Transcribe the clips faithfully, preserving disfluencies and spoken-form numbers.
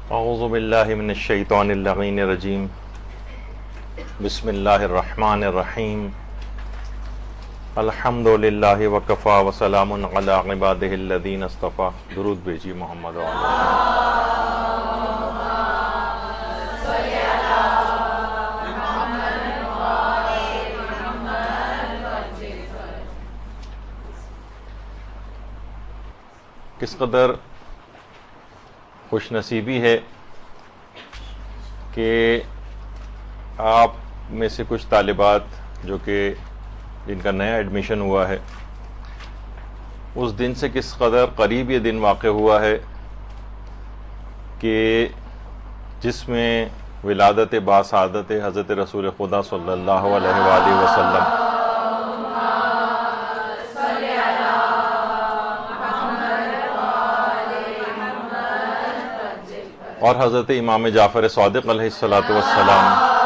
اعوذ باللہ من الشیطان اللعین الرجیم بسم اللہ الرحمن الرحیم الحمد للہ وکفا وسلام علی عبادہ الذین اصطفیٰ. درود بھیجیے محمد و کس قدر خوش نصیبی ہے کہ آپ میں سے کچھ طالبات جو کہ جن کا نیا ایڈمیشن ہوا ہے، اس دن سے کس قدر قریب یہ دن واقع ہوا ہے کہ جس میں ولادت باسعادت حضرت رسول خدا صلی اللہ علیہ وآلہ وسلم اور حضرت امام جعفر صادق علیہ الصلاۃ والسلام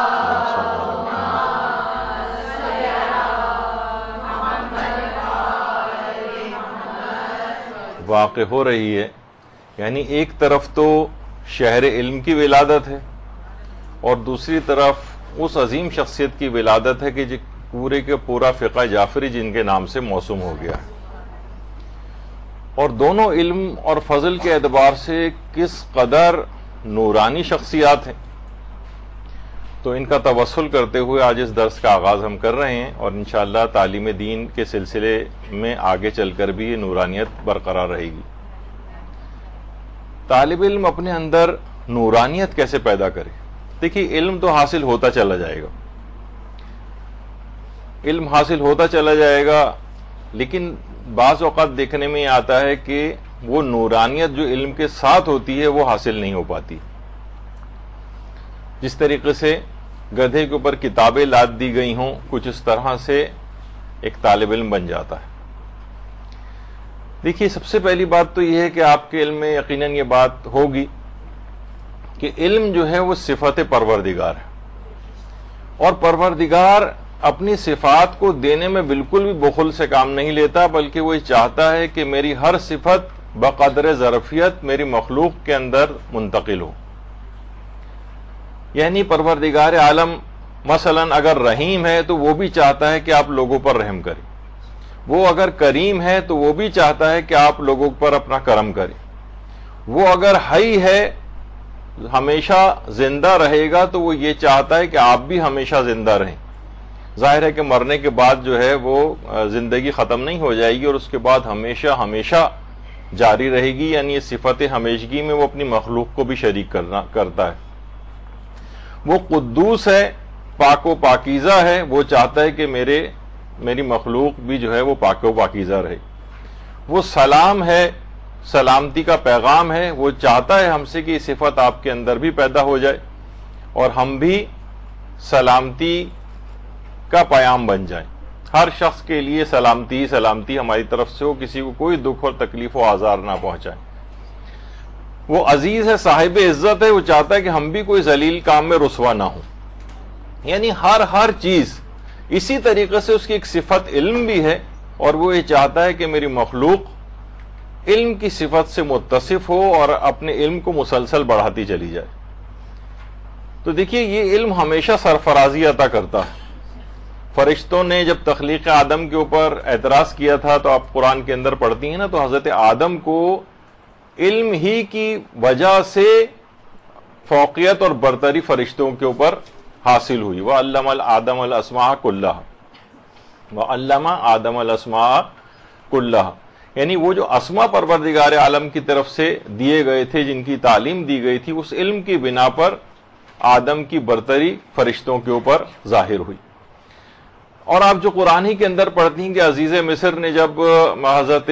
واقع ہو رہی ہے. یعنی ایک طرف تو شہر علم کی ولادت ہے اور دوسری طرف اس عظیم شخصیت کی ولادت ہے کہ جو پورے کے پورا فقہ جعفری جن کے نام سے موسوم ہو گیا ہے، اور دونوں علم اور فضل کے اعتبار سے کس قدر نورانی شخصیات ہیں. تو ان کا توسل کرتے ہوئے آج اس درس کا آغاز ہم کر رہے ہیں، اور انشاءاللہ تعلیم دین کے سلسلے میں آگے چل کر بھی یہ نورانیت برقرار رہے گی. طالب علم اپنے اندر نورانیت کیسے پیدا کرے؟ دیکھیے، علم تو حاصل ہوتا چلا جائے گا، علم حاصل ہوتا چلا جائے گا، لیکن بعض اوقات دیکھنے میں آتا ہے کہ وہ نورانیت جو علم کے ساتھ ہوتی ہے وہ حاصل نہیں ہو پاتی. جس طریقے سے گدھے کے اوپر کتابیں لاد دی گئی ہوں، کچھ اس طرح سے ایک طالب علم بن جاتا ہے. دیکھیے، سب سے پہلی بات تو یہ ہے کہ آپ کے علم میں یقیناً یہ بات ہوگی کہ علم جو ہے وہ صفت پروردگار ہے، اور پروردگار اپنی صفات کو دینے میں بالکل بھی بخل سے کام نہیں لیتا، بلکہ وہ یہ چاہتا ہے کہ میری ہر صفت بقدر ظرفیت میری مخلوق کے اندر منتقل ہو. یعنی پروردگار عالم مثلا اگر رحیم ہے تو وہ بھی چاہتا ہے کہ آپ لوگوں پر رحم کریں، وہ اگر کریم ہے تو وہ بھی چاہتا ہے کہ آپ لوگوں پر اپنا کرم کریں، وہ اگر حی ہے ہمیشہ زندہ رہے گا تو وہ یہ چاہتا ہے کہ آپ بھی ہمیشہ زندہ رہیں. ظاہر ہے کہ مرنے کے بعد جو ہے وہ زندگی ختم نہیں ہو جائے گی اور اس کے بعد ہمیشہ ہمیشہ جاری رہے گی. یعنی یہ صفت ہمیشگی میں وہ اپنی مخلوق کو بھی شریک کرنا کرتا ہے. وہ قدوس ہے، پاک و پاکیزہ ہے، وہ چاہتا ہے کہ میرے میری مخلوق بھی جو ہے وہ پاک و پاکیزہ رہے. وہ سلام ہے، سلامتی کا پیغام ہے، وہ چاہتا ہے ہم سے کہ یہ صفت آپ کے اندر بھی پیدا ہو جائے اور ہم بھی سلامتی کا پیام بن جائیں. ہر شخص کے لیے سلامتی سلامتی ہماری طرف سے ہو، کسی کو کوئی دکھ اور تکلیف و آزار نہ پہنچائے. وہ عزیز ہے، صاحب عزت ہے، وہ چاہتا ہے کہ ہم بھی کوئی ذلیل کام میں رسوا نہ ہوں. یعنی ہر ہر چیز اسی طریقے سے اس کی ایک صفت علم بھی ہے، اور وہ یہ چاہتا ہے کہ میری مخلوق علم کی صفت سے متصف ہو اور اپنے علم کو مسلسل بڑھاتی چلی جائے. تو دیکھیے، یہ علم ہمیشہ سرفرازی عطا کرتا ہے. فرشتوں نے جب تخلیق آدم کے اوپر اعتراض کیا تھا، تو آپ قرآن کے اندر پڑھتی ہیں نا، تو حضرت آدم کو علم ہی کی وجہ سے فوقیت اور برتری فرشتوں کے اوپر حاصل ہوئی. وَعَلَّمَ الْآدَمَ الْأَسْمَاءَ كُلَّهَا وَعَلَّمَ آدَمَ الْأَسْمَاءَ كُلَّهَا. یعنی وہ جو اسماء پروردگار عالم کی طرف سے دیے گئے تھے، جن کی تعلیم دی گئی تھی، اس علم کی بنا پر آدم کی برتری فرشتوں کے اوپر ظاہر ہوئی. اور آپ جو قرآن ہی کے اندر پڑھتی ہیں کہ عزیز مصر نے جب حضرت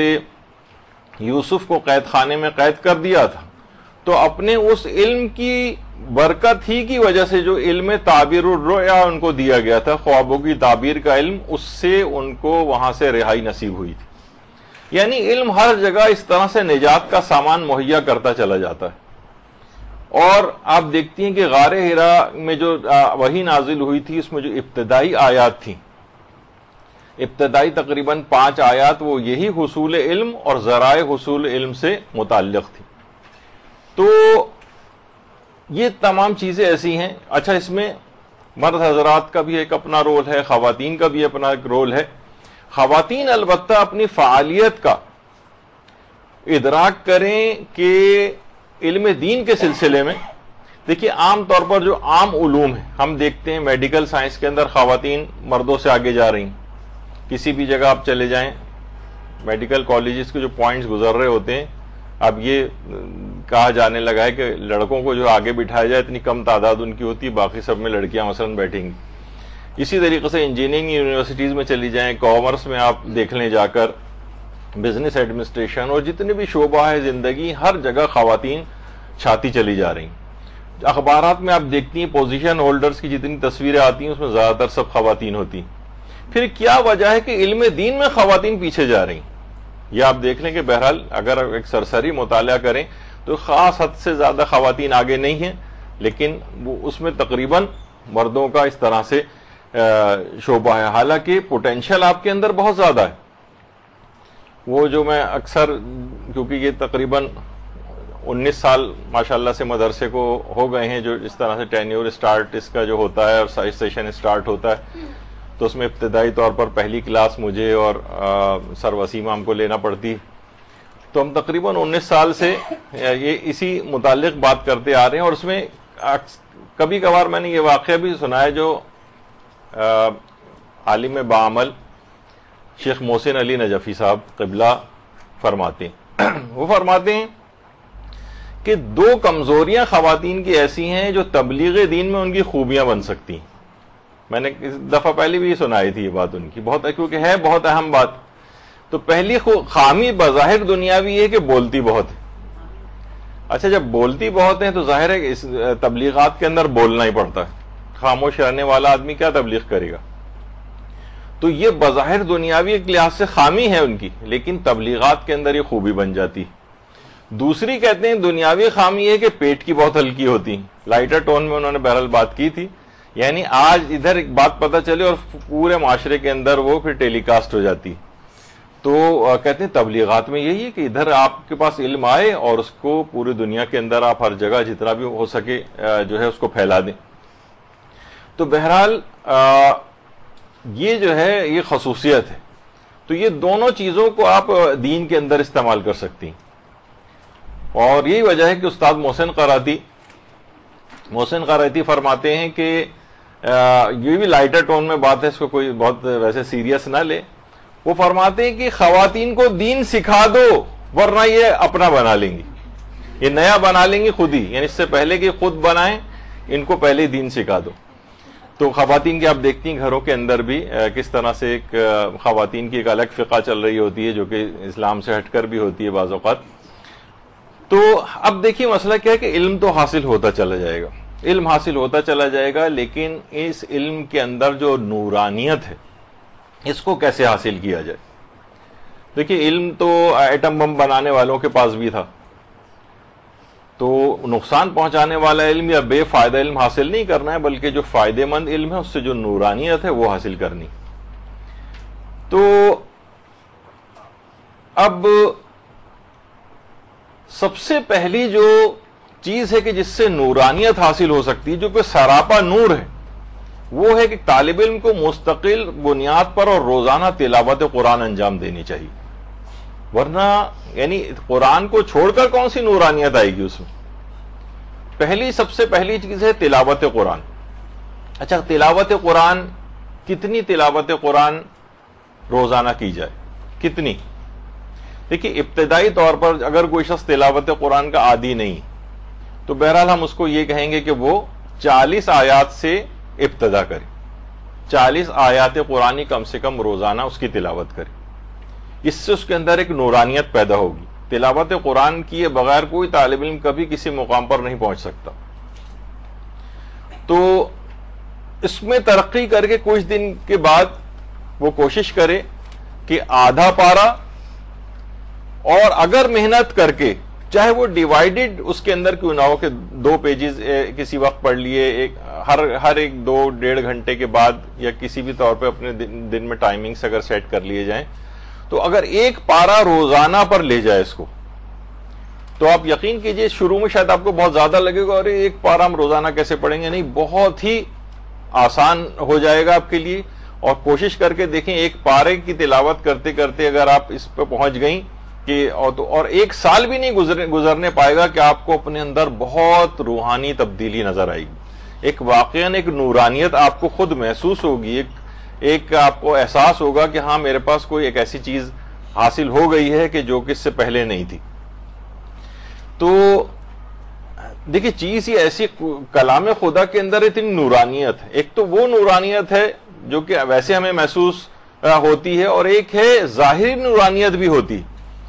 یوسف کو قید خانے میں قید کر دیا تھا، تو اپنے اس علم کی برکت ہی کی وجہ سے جو علم تعبیر الرؤیا ان کو دیا گیا تھا، خوابوں کی تعبیر کا علم، اس سے ان کو وہاں سے رہائی نصیب ہوئی تھی. یعنی علم ہر جگہ اس طرح سے نجات کا سامان مہیا کرتا چلا جاتا ہے. اور آپ دیکھتی ہیں کہ غار حرا میں جو وحی نازل ہوئی تھی، اس میں جو ابتدائی آیات تھیں، ابتدائی تقریباً پانچ آیات، وہ یہی حصول علم اور ذرائع حصول علم سے متعلق تھی. تو یہ تمام چیزیں ایسی ہیں. اچھا اس میں مرد حضرات کا بھی ایک اپنا رول ہے, خواتین کا بھی اپنا ایک رول ہے. خواتین البتہ اپنی فعالیت کا ادراک کریں کہ علم دین کے سلسلے میں دیکھیے عام طور پر جو عام علوم ہیں ہم دیکھتے ہیں میڈیکل سائنس کے اندر خواتین مردوں سے آگے جا رہی ہیں. کسی بھی جگہ آپ چلے جائیں میڈیکل کالجز کے جو پوائنٹس گزر رہے ہوتے ہیں, اب یہ کہا جانے لگا ہے کہ لڑکوں کو جو آگے بٹھایا جائے اتنی کم تعداد ان کی ہوتی ہے, باقی سب میں لڑکیاں مثلاً بیٹھیں گی. اسی طریقے سے انجینئرنگ یونیورسٹیز میں چلی جائیں, کامرس میں آپ دیکھ لیں جا کر, بزنس ایڈمنسٹریشن اور جتنے بھی شعبہ ہے زندگی, ہر جگہ خواتین چھاتی چلی جا رہی ہیں. اخبارات میں آپ دیکھتی ہیں پوزیشن ہولڈرز کی جتنی تصویریں آتی ہیں اس میں زیادہ تر سب خواتین ہوتی ہیں. پھر کیا وجہ ہے کہ علم دین میں خواتین پیچھے جا رہی ہیں؟ یہ آپ دیکھ لیں کہ بہرحال اگر ایک سرسری مطالعہ کریں تو خاص حد سے زیادہ خواتین آگے نہیں ہیں, لیکن وہ اس میں تقریباً مردوں کا اس طرح سے شعبہ ہے. حالانکہ پوٹینشیل آپ کے اندر بہت زیادہ ہے. وہ جو میں اکثر, کیونکہ یہ تقریباً انیس سال ماشاءاللہ سے مدرسے کو ہو گئے ہیں جو اس طرح سے ٹینیور اسٹارٹ اس کا جو ہوتا ہے اور سیشن اسٹارٹ ہوتا ہے, تو اس میں ابتدائی طور پر پہلی کلاس مجھے اور سر وسیم ہم کو لینا پڑتی. تو ہم تقریباً انیس سال سے یہ اسی متعلق بات کرتے آ رہے ہیں, اور اس میں کبھی کبھار میں نے یہ واقعہ بھی سنا ہے جو عالم بعمل شیخ محسن علی نجفی صاحب قبلہ فرماتے ہیں. وہ فرماتے ہیں کہ دو کمزوریاں خواتین کی ایسی ہیں جو تبلیغ دین میں ان کی خوبیاں بن سکتی ہیں. میں نے اس دفعہ پہلے بھی سنائی تھی یہ بات ان کی, بہت کیونکہ ہے بہت اہم بات. تو پہلی خامی بظاہر دنیاوی ہے کہ بولتی بہت ہے. اچھا جب بولتی بہت ہیں تو ظاہر ہے کہ اس تبلیغات کے اندر بولنا ہی پڑتا ہے. خاموش رہنے والا آدمی کیا تبلیغ کرے گا؟ تو یہ بظاہر دنیاوی ایک لحاظ سے خامی ہے ان کی, لیکن تبلیغات کے اندر یہ خوبی بن جاتی. دوسری کہتے ہیں دنیاوی خامی ہے کہ پیٹ کی بہت ہلکی ہوتی. لائٹر ٹون میں انہوں نے بہرحال بات کی تھی, یعنی آج ادھر ایک بات پتہ چلے اور پورے معاشرے کے اندر وہ پھر ٹیلی کاسٹ ہو جاتی. تو کہتے ہیں تبلیغات میں یہی ہے کہ ادھر آپ کے پاس علم آئے اور اس کو پوری دنیا کے اندر آپ ہر جگہ جتنا بھی ہو سکے جو ہے اس کو پھیلا دیں. تو بہرحال یہ جو ہے یہ خصوصیت ہے. تو یہ دونوں چیزوں کو آپ دین کے اندر استعمال کر سکتی ہیں, اور یہی وجہ ہے کہ استاد محسن قراتی محسن قراتی فرماتے ہیں کہ یہ بھی لائٹر ٹون میں بات ہے, اس کو کوئی بہت ویسے سیریس نہ لے. وہ فرماتے ہیں کہ خواتین کو دین سکھا دو ورنہ یہ اپنا بنا لیں گی, یہ نیا بنا لیں گی خود ہی, یعنی اس سے پہلے کہ خود بنائیں ان کو پہلے دین سکھا دو. تو خواتین کی آپ دیکھتی ہیں گھروں کے اندر بھی کس طرح سے ایک خواتین کی ایک الگ فقہ چل رہی ہوتی ہے جو کہ اسلام سے ہٹ کر بھی ہوتی ہے بعض اوقات. تو اب دیکھیے مسئلہ کیا ہے کہ علم تو حاصل ہوتا چلا جائے گا, علم حاصل ہوتا چلا جائے گا, لیکن اس علم کے اندر جو نورانیت ہے اس کو کیسے حاصل کیا جائے؟ دیکھیے علم تو ایٹم بم بنانے والوں کے پاس بھی تھا, تو نقصان پہنچانے والا علم یا بے فائدہ علم حاصل نہیں کرنا ہے, بلکہ جو فائدے مند علم ہے اس سے جو نورانیت ہے وہ حاصل کرنی. تو اب سب سے پہلی جو چیز ہے کہ جس سے نورانیت حاصل ہو سکتی ہے, جو کہ سراپا نور ہے, وہ ہے کہ طالب علم کو مستقل بنیاد پر اور روزانہ تلاوت قرآن انجام دینی چاہیے. ورنہ یعنی قرآن کو چھوڑ کر کون سی نورانیت آئے گی اس میں؟ پہلی سب سے پہلی چیز ہے تلاوت قرآن. اچھا تلاوت قرآن, کتنی تلاوت قرآن روزانہ کی جائے, کتنی؟ دیکھیے ابتدائی طور پر اگر کوئی شخص تلاوت قرآن کا عادی نہیں تو بہرحال ہم اس کو یہ کہیں گے کہ وہ چالیس آیات سے ابتدا کرے, چالیس آیات قرآنی کم سے کم روزانہ اس کی تلاوت کرے. اس سے اس کے اندر ایک نورانیت پیدا ہوگی. تلاوت قرآن کیے بغیر کوئی طالب علم کبھی کسی مقام پر نہیں پہنچ سکتا. تو اس میں ترقی کر کے کچھ دن کے بعد وہ کوشش کرے کہ آدھا پارا, اور اگر محنت کر کے چاہے وہ ڈیوائیڈڈ اس کے اندر کیوں نہ ہو کہ دو پیجز کسی وقت پڑھ لیے, ایک ہر ہر ایک دو ڈیڑھ گھنٹے کے بعد, یا کسی بھی طور پہ اپنے دن میں ٹائمنگز اگر سیٹ کر لیے جائیں, تو اگر ایک پارا روزانہ پر لے جائے اس کو, تو آپ یقین کیجئے شروع میں شاید آپ کو بہت زیادہ لگے گا اور ایک پارہ ہم روزانہ کیسے پڑھیں گے، نہیں، بہت ہی آسان ہو جائے گا آپ کے لیے. اور کوشش کر کے دیکھیں ایک پارے کی تلاوت کرتے کرتے اگر آپ اس پہ پہنچ گئیں کہ اور ایک سال بھی نہیں گزرنے پائے گا کہ آپ کو اپنے اندر بہت روحانی تبدیلی نظر آئے گی. ایک واقعاً ایک نورانیت آپ کو خود محسوس ہوگی، ایک ایک آپ کو احساس ہوگا کہ ہاں میرے پاس کوئی ایک ایسی چیز حاصل ہو گئی ہے کہ جو کہ اس سے پہلے نہیں تھی. تو دیکھیں چیز ہی ایسی، کلام خدا کے اندر اتنی نورانیت ہے. ایک تو وہ نورانیت ہے جو کہ ویسے ہمیں محسوس ہوتی ہے، اور ایک ہے ظاہری نورانیت بھی ہوتی.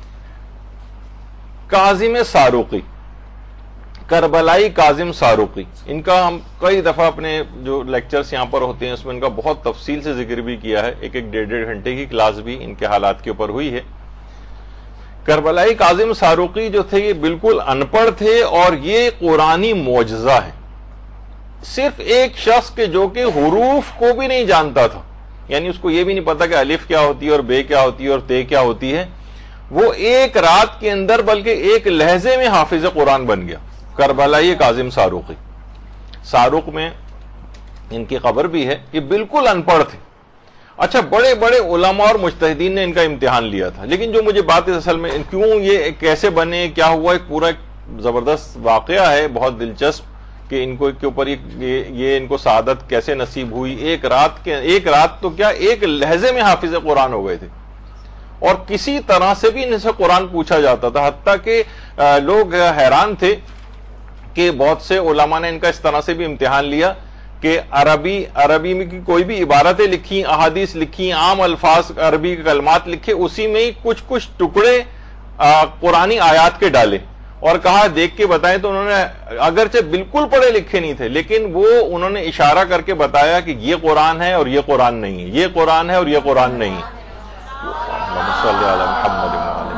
کاظم ساروقی، کربلائی کاظم ساروقی، ان کا ہم کئی دفعہ اپنے جو لیکچرز یہاں پر ہوتے ہیں اس میں ان کا بہت تفصیل سے ذکر بھی کیا ہے. ایک ایک ڈیڑھ ڈیڑھ گھنٹے کی کلاس بھی ان کے حالات کے اوپر ہوئی ہے. کربلائی کاظم ساروقی جو تھے یہ بالکل ان پڑھ تھے، اور یہ قرآنی معجزہ ہے. صرف ایک شخص کے جو کہ حروف کو بھی نہیں جانتا تھا، یعنی اس کو یہ بھی نہیں پتا کہ الف کیا ہوتی ہے اور بے کیا ہوتی ہے اور تے کیا ہوتی ہے، وہ ایک رات کے اندر بلکہ ایک لہجے میں حافظ قرآن بن گیا. کربلائی کاظم ساروقی، ساروق میں ان کی قبر بھی ہے. یہ بالکل ان پڑھ تھے. اچھا، بڑے بڑے علماء اور مجتہدین نے ان کا امتحان لیا تھا، لیکن جو مجھے بات اصل میں کیوں یہ کیسے بنے، کیا ہوا، ایک پورا زبردست واقعہ ہے بہت دلچسپ کہ ان کو کے اوپر یہ یہ ان کو سعادت کیسے نصیب ہوئی. ایک رات کے ایک رات تو کیا ایک لہجے میں حافظ قرآن ہو گئے تھے، اور کسی طرح سے بھی ان سے قرآن پوچھا جاتا تھا. حتیٰ کہ لوگ حیران تھے کہ بہت سے علماء نے ان کا اس طرح سے بھی امتحان لیا کہ عربی عربی میں کی کوئی بھی عبارتیں لکھی، احادیث لکھی، عام الفاظ عربی کے کلمات لکھے، اسی میں ہی کچھ کچھ ٹکڑے قرآنی آیات کے ڈالے اور کہا دیکھ کے بتائیں. تو انہوں نے اگرچہ بالکل پڑھے لکھے نہیں تھے، لیکن وہ انہوں نے اشارہ کر کے بتایا کہ یہ قرآن ہے اور یہ قرآن نہیں ہے، یہ قرآن ہے اور یہ قرآن نہیں ہے. اللہم صلی علی محمد وعلی محمد.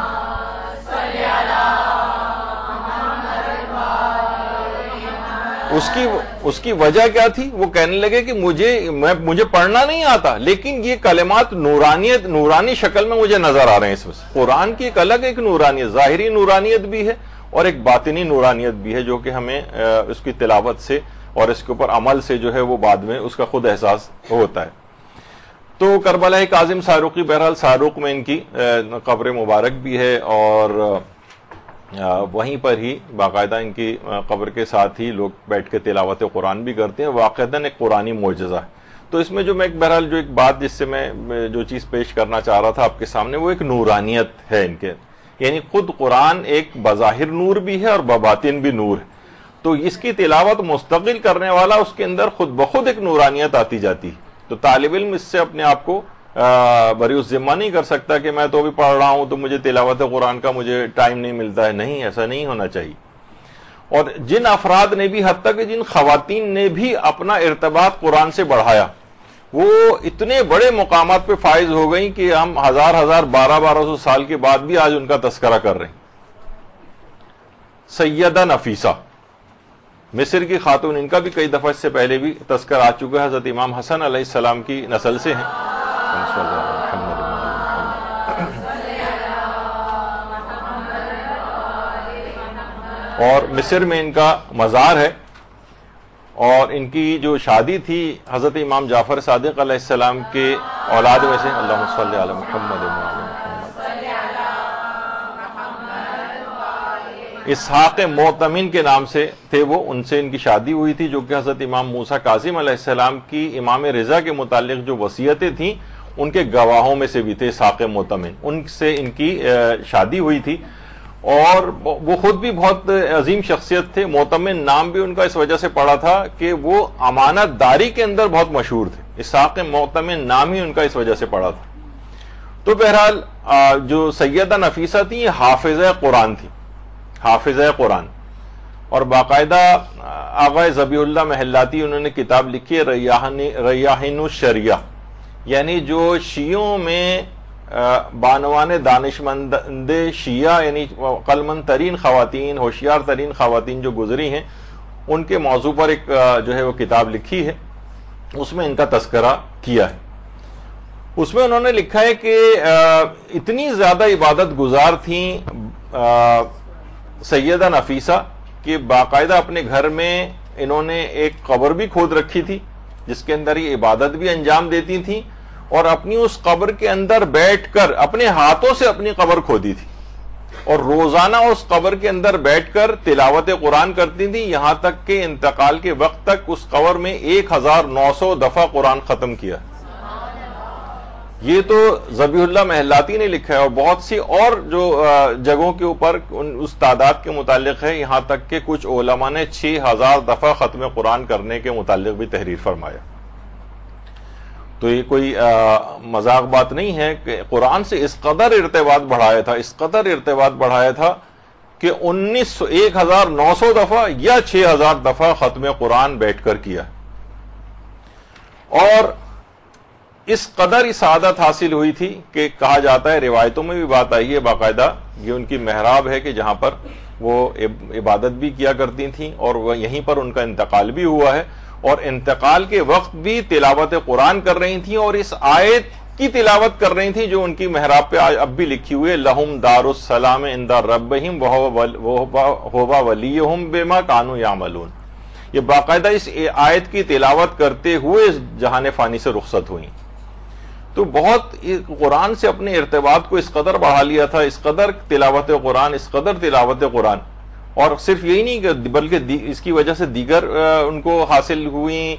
اس کی اس کی وجہ کیا تھی؟ وہ کہنے لگے کہ مجھے میں مجھے پڑھنا نہیں آتا، لیکن یہ کلمات نورانیت نورانی شکل میں مجھے نظر آ رہے ہیں. اس میں قرآن کی ایک الگ ایک نورانیت، ظاہری نورانیت بھی ہے اور ایک باطنی نورانیت بھی ہے، جو کہ ہمیں اس کی تلاوت سے اور اس کے اوپر عمل سے جو ہے وہ بعد میں اس کا خود احساس ہوتا ہے. تو کربلائی کاظم ساروقی، بہرحال ساروق میں ان کی قبر مبارک بھی ہے، اور وہیں پر ہی باقاعدہ ان کی قبر کے ساتھ ہی لوگ بیٹھ کے تلاوت قرآن بھی کرتے ہیں. واقعتاً ایک قرآنی معجزہ ہے. تو اس میں جو میں ایک بہرحال جو ایک بات جس سے میں جو چیز پیش کرنا چاہ رہا تھا آپ کے سامنے، وہ ایک نورانیت ہے ان کے، یعنی خود قرآن ایک بظاہر نور بھی ہے اور بباطن بھی نور ہے. تو اس کی تلاوت مستقل کرنے والا اس کے اندر خود بخود ایک نورانیت آتی جاتی ہے. تو طالب علم اس سے اپنے آپ کو بری الذمہ نہیں کر سکتا کہ میں تو ابھی پڑھ رہا ہوں تو مجھے تلاوت قرآن کا مجھے ٹائم نہیں ملتا ہے. نہیں، ایسا نہیں ہونا چاہیے. اور جن افراد نے بھی، حتیٰ کہ جن خواتین نے بھی اپنا ارتباط قرآن سے بڑھایا، وہ اتنے بڑے مقامات پہ فائز ہو گئیں کہ ہم ہزار ہزار بارہ بارہ سو سال کے بعد بھی آج ان کا تذکرہ کر رہے ہیں. سیدہ نفیسہ، مصر کی خاتون، ان کا بھی کئی دفعہ اس سے پہلے بھی تذکر آ چکا ہے. حضرت امام حسن علیہ السلام کی نسل سے ہیں. اور مصر میں ان کا مزار ہے، اور ان کی جو شادی تھی حضرت امام جعفر صادق علیہ السلام کے اولاد میں سے، اللہم صلی علی محمد وعلی محمد، اسحاق معتمن کے نام سے تھے وہ، ان سے ان کی شادی ہوئی تھی، جو کہ حضرت امام موسیٰ کاظم علیہ السلام کی امام رضا کے متعلق جو وصیتیں تھیں ان کے گواہوں میں سے بھی تھے اسحاق معتمن. ان سے ان کی شادی ہوئی تھی، اور وہ خود بھی بہت عظیم شخصیت تھے. معتمن نام بھی ان کا اس وجہ سے پڑا تھا کہ وہ امانت داری کے اندر بہت مشہور تھے. اسحاق معتمن نام ہی ان کا اس وجہ سے پڑا تھا. تو بہرحال جو سیدہ نفیسہ تھی یہ حافظہ قرآن تھی، حافظہ قرآن. اور باقاعدہ آغا ذبیح اللہ محلاتی انہوں نے کتاب لکھی ہے ریاحین الشریعہ، یعنی جو شیعوں میں بانوان دانشمند شیعہ، یعنی عقلمند ترین خواتین، ہوشیار ترین خواتین جو گزری ہیں، ان کے موضوع پر ایک جو ہے وہ کتاب لکھی ہے. اس میں ان کا تذکرہ کیا ہے. اس میں انہوں نے لکھا ہے کہ اتنی زیادہ عبادت گزار تھیں سیدہ نفیسہ کہ باقاعدہ اپنے گھر میں انہوں نے ایک قبر بھی کھود رکھی تھی جس کے اندر یہ عبادت بھی انجام دیتی تھیں، اور اپنی اس قبر کے اندر بیٹھ کر اپنے ہاتھوں سے اپنی قبر کھودی تھی اور روزانہ اس قبر کے اندر بیٹھ کر تلاوت قرآن کرتی تھی، یہاں تک کہ انتقال کے وقت تک اس قبر میں ایک ہزار نو سو دفعہ قرآن ختم کیا۔ یہ تو ذبیح اللہ محلاتی نے لکھا ہے، اور بہت سی اور جو جگہوں کے اوپر اس تعداد کے متعلق ہے، یہاں تک کہ کچھ علماء نے چھ ہزار دفعہ ختم قرآن کرنے کے متعلق بھی تحریر فرمایا۔ تو یہ کوئی مذاق بات نہیں ہے کہ قرآن سے اس قدر ارتباط بڑھایا تھا، اس قدر ارتباط بڑھایا تھا کہ انیس سو ایک ہزار نو سو دفعہ یا چھ ہزار دفعہ ختم قرآن بیٹھ کر کیا، اور اس قدر ہی سعادت حاصل ہوئی تھی کہ کہا جاتا ہے، روایتوں میں بھی بات آئی ہے باقاعدہ، یہ ان کی محراب ہے کہ جہاں پر وہ عبادت بھی کیا کرتی تھیں، اور وہ یہیں پر ان کا انتقال بھی ہوا ہے، اور انتقال کے وقت بھی تلاوت قرآن کر رہی تھیں، اور اس آیت کی تلاوت کر رہی تھیں جو ان کی محراب پہ اب بھی لکھی ہوئی ہے، لہم دار السلام عند ربہم وہو ولیہم بما کانوا یعملون۔ یہ باقاعدہ اس آیت کی تلاوت کرتے ہوئے اس جہان فانی سے رخصت ہوئیں۔ تو بہت قرآن سے اپنے ارتباط کو اس قدر بڑھا لیا تھا، اس قدر تلاوت قرآن، اس قدر تلاوت قرآن، اور صرف یہی نہیں کہ بلکہ اس کی وجہ سے دیگر ان کو حاصل ہوئی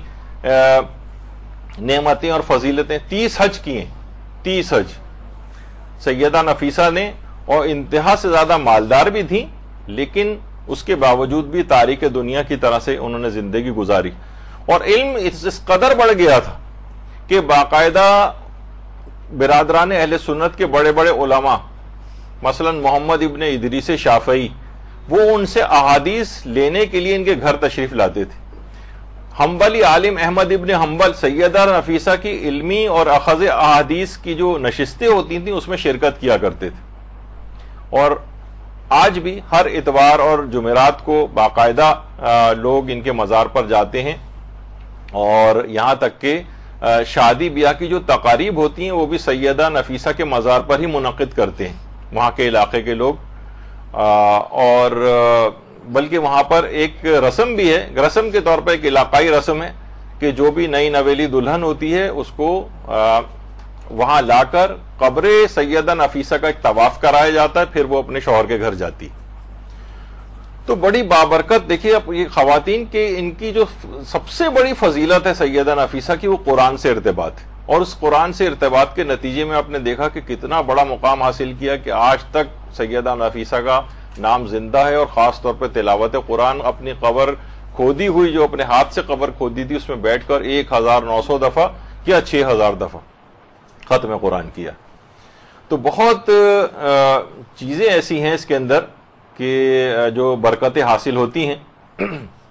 نعمتیں اور فضیلتیں۔ تیس حج کیے، تیس حج سیدہ نفیسہ نے، اور انتہا سے زیادہ مالدار بھی تھیں، لیکن اس کے باوجود بھی تاریک دنیا کی طرح سے انہوں نے زندگی گزاری، اور علم اس قدر بڑھ گیا تھا کہ باقاعدہ برادران اہل سنت کے بڑے بڑے علماء، مثلا محمد ابن ادریس شافعی، وہ ان سے احادیث لینے کے لیے ان کے گھر تشریف لاتے تھے۔ حنبلی عالم احمد ابن حنبل سیدہ نفیسہ کی علمی اور اخذ احادیث کی جو نشستیں ہوتی تھیں اس میں شرکت کیا کرتے تھے، اور آج بھی ہر اتوار اور جمعرات کو باقاعدہ لوگ ان کے مزار پر جاتے ہیں، اور یہاں تک کہ شادی بیاہ کی جو تقاریب ہوتی ہیں وہ بھی سیدہ نفیسہ کے مزار پر ہی منعقد کرتے ہیں وہاں کے علاقے کے لوگ، اور بلکہ وہاں پر ایک رسم بھی ہے، رسم کے طور پر ایک علاقائی رسم ہے کہ جو بھی نئی نویلی دلہن ہوتی ہے اس کو وہاں لا کر قبر سیدہ نفیسہ کا ایک طواف کرایا جاتا ہے، پھر وہ اپنے شوہر کے گھر جاتی۔ تو بڑی بابرکت دیکھیے اب یہ خواتین کے ان کی جو سب سے بڑی فضیلت ہے سیدہ نفیسہ کی، وہ قرآن سے ارتباط ہے، اور اس قرآن سے ارتباط کے نتیجے میں آپ نے دیکھا کہ کتنا بڑا مقام حاصل کیا کہ آج تک سیدہ نفیسہ کا نام زندہ ہے، اور خاص طور پہ تلاوت قرآن، اپنی قبر کھودی ہوئی جو اپنے ہاتھ سے قبر کھودی تھی اس میں بیٹھ کر ایک ہزار نو سو دفعہ یا چھ ہزار دفعہ ختم قرآن کیا۔ تو بہت چیزیں ایسی ہیں اس کے اندر کہ جو برکتیں حاصل ہوتی ہیں۔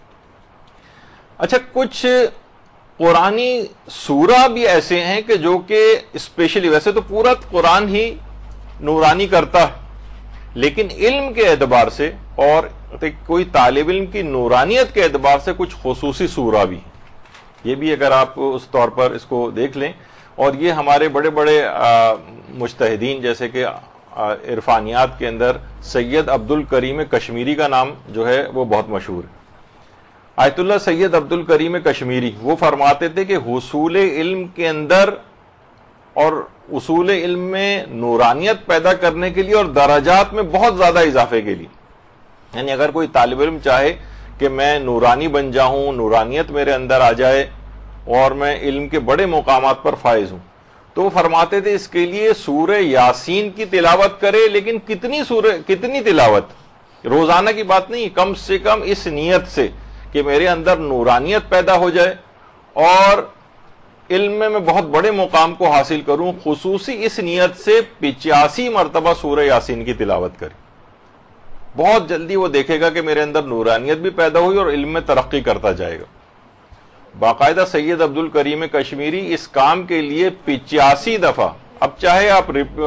اچھا، کچھ قرآنی سورہ بھی ایسے ہیں کہ جو کہ اسپیشلی، ویسے تو پورا قرآن ہی نورانی کرتا ہے، لیکن علم کے اعتبار سے اور کوئی طالب علم کی نورانیت کے اعتبار سے کچھ خصوصی سورہ بھی ہیں۔ یہ بھی اگر آپ اس طور پر اس کو دیکھ لیں، اور یہ ہمارے بڑے بڑے مجتہدین جیسے کہ عرفانیات کے اندر سید عبد الکریم کشمیری کا نام جو ہے وہ بہت مشہور ہے۔ آیت اللہ سید عبد الکریم کشمیری وہ فرماتے تھے کہ حصول علم کے اندر اور اصول علم میں نورانیت پیدا کرنے کے لیے اور درجات میں بہت زیادہ اضافے کے لیے، یعنی اگر کوئی طالب علم چاہے کہ میں نورانی بن جاؤں، نورانیت میرے اندر آ جائے اور میں علم کے بڑے مقامات پر فائز ہوں، تو وہ فرماتے تھے اس کے لیے سورہ یاسین کی تلاوت کرے، لیکن کتنی سورہ کتنی تلاوت، روزانہ کی بات نہیں، کم سے کم اس نیت سے کہ میرے اندر نورانیت پیدا ہو جائے اور علم میں میں بہت بڑے مقام کو حاصل کروں، خصوصی اس نیت سے پچاسی مرتبہ سورہ یاسین کی تلاوت کرے۔ بہت جلدی وہ دیکھے گا کہ میرے اندر نورانیت بھی پیدا ہوئی اور علم میں ترقی کرتا جائے گا۔ باقاعدہ سید عبد الکریم کشمیری اس کام کے لیے پچاسی دفعہ، اب چاہے آپ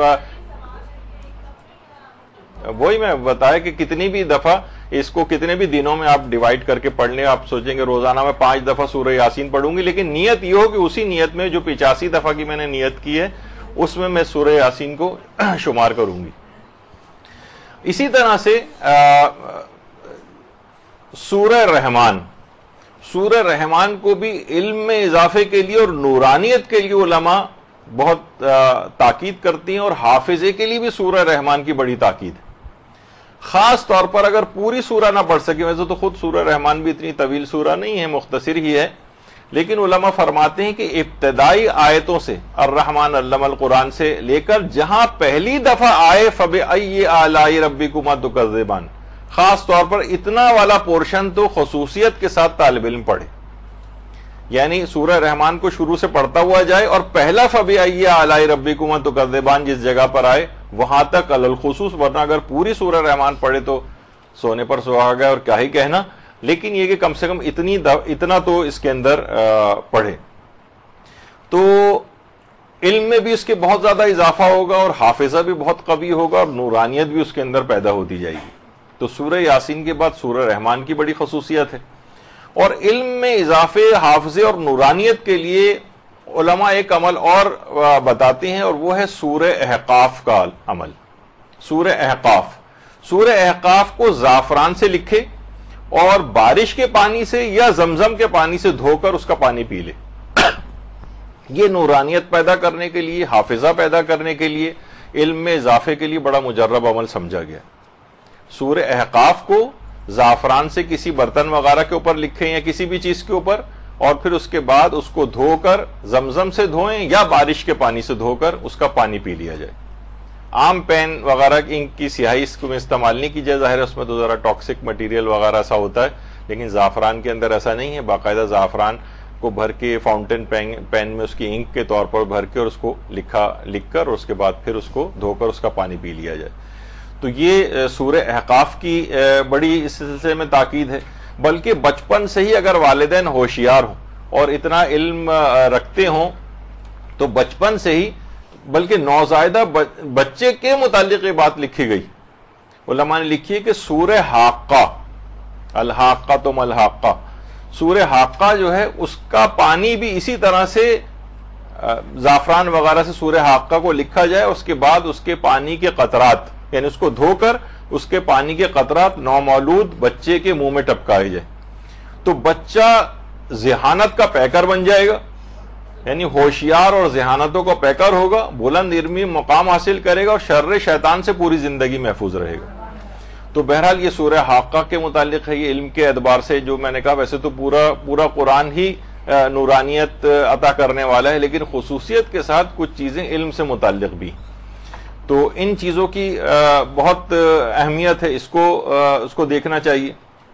وہی میں بتایا کہ کتنی بھی دفعہ اس کو کتنے بھی دنوں میں آپ ڈیوائیڈ کر کے پڑھ لیں، آپ سوچیں گے روزانہ میں پانچ دفعہ سورہ یاسین پڑھوں گی، لیکن نیت یہ ہو کہ اسی نیت میں جو پچاسی دفعہ کی میں نے نیت کی ہے اس میں میں سورہ یاسین کو شمار کروں گی۔ اسی طرح سے سورہ رحمان، سورہ رحمان کو بھی علم میں اضافے کے لیے اور نورانیت کے لیے علماء بہت تاکید کرتی ہیں، اور حافظے کے لیے بھی سورہ رحمان کی بڑی تاکید ہے، خاص طور پر اگر پوری سورہ نہ پڑھ سکے۔ ویسے تو خود سورہ رحمان بھی اتنی طویل سورہ نہیں ہے، مختصر ہی ہے، لیکن علماء فرماتے ہیں کہ ابتدائی آیتوں سے الرحمن علم القرآن سے لے کر جہاں پہلی دفعہ آئے فبأي آلاء ربكما تكذبان، خاص طور پر اتنا والا پورشن تو خصوصیت کے ساتھ طالب علم پڑھے، یعنی سورہ رحمان کو شروع سے پڑھتا ہوا جائے اور پہلا فبأي آلاء ربكما تكذبان جس جگہ پر آئے وہاں تک علی الخصوص، ورنہ اگر پوری سورہ رحمان پڑھے تو سونے پر سہاگا اور کیا ہی کہنا، لیکن یہ کہ کم سے کم اتنی اتنا تو اس کے اندر پڑھے تو علم میں بھی اس کے بہت زیادہ اضافہ ہوگا اور حافظہ بھی بہت قوی ہوگا اور نورانیت بھی اس کے اندر پیدا ہوتی جائے گی۔ تو سورہ یاسین کے بعد سورہ رحمان کی بڑی خصوصیت ہے، اور علم میں اضافے، حافظے اور نورانیت کے لیے علماء ایک عمل اور بتاتے ہیں، اور وہ ہے سورہ احقاف کا عمل۔ سورہ احقاف سورہ احقاف کو زعفران سے لکھے اور بارش کے پانی سے یا زمزم کے پانی سے دھو کر اس کا پانی پی لے، یہ نورانیت پیدا کرنے کے لیے، حافظہ پیدا کرنے کے لیے، علم میں اضافے کے لیے بڑا مجرب عمل سمجھا گیا۔ سورہ احقاف کو زعفران سے کسی برتن وغیرہ کے اوپر لکھیں یا کسی بھی چیز کے اوپر، اور پھر اس کے بعد اس کو دھو کر زمزم سے دھوئیں یا بارش کے پانی سے دھو کر اس کا پانی پی لیا جائے۔ عام پین وغیرہ انک کی سیاہی اس کو استعمال نہیں کی جائے، ظاہر ہے اس میں تو ذرا ٹاکسک مٹیریل وغیرہ ایسا ہوتا ہے، لیکن زعفران کے اندر ایسا نہیں ہے، باقاعدہ زعفران کو بھر کے فاؤنٹین پین میں اس کی انک کے طور پر بھر کے اور اس کو لکھا لکھ کر اور اس کے بعد پھر اس کو دھو کر اس کا پانی پی لیا جائے۔ تو یہ سورہ احقاف کی بڑی اس سلسلے میں تاکید ہے، بلکہ بچپن سے ہی اگر والدین ہوشیار ہوں اور اتنا علم رکھتے ہوں تو بچپن سے ہی، بلکہ نوزائیدہ بچے کے متعلق یہ بات لکھی گئی، علماء نے لکھی ہے کہ سورہ حاقہ، الحاقہ تو ملحاقہ، سورہ حاقہ جو ہے اس کا پانی بھی اسی طرح سے زعفران وغیرہ سے سورہ حاقہ کو لکھا جائے، اس کے بعد اس کے پانی کے قطرات، یعنی اس کو دھو کر اس کے پانی کے قطرات نومولود بچے کے منہ میں ٹپکائے جائے، تو بچہ ذہانت کا پیکر بن جائے گا، یعنی ہوشیار اور ذہانتوں کا پیکر ہوگا، بلند علمی مقام حاصل کرے گا اور شر شیطان سے پوری زندگی محفوظ رہے گا۔ تو بہرحال یہ سورہ حاقہ کے متعلق ہے، یہ علم کے اعتبار سے جو میں نے کہا، ویسے تو پورا پورا قرآن ہی نورانیت عطا کرنے والا ہے، لیکن خصوصیت کے ساتھ کچھ چیزیں علم سے متعلق بھی، تو ان چیزوں کی بہت اہمیت ہے، اس کو اس کو دیکھنا چاہیے۔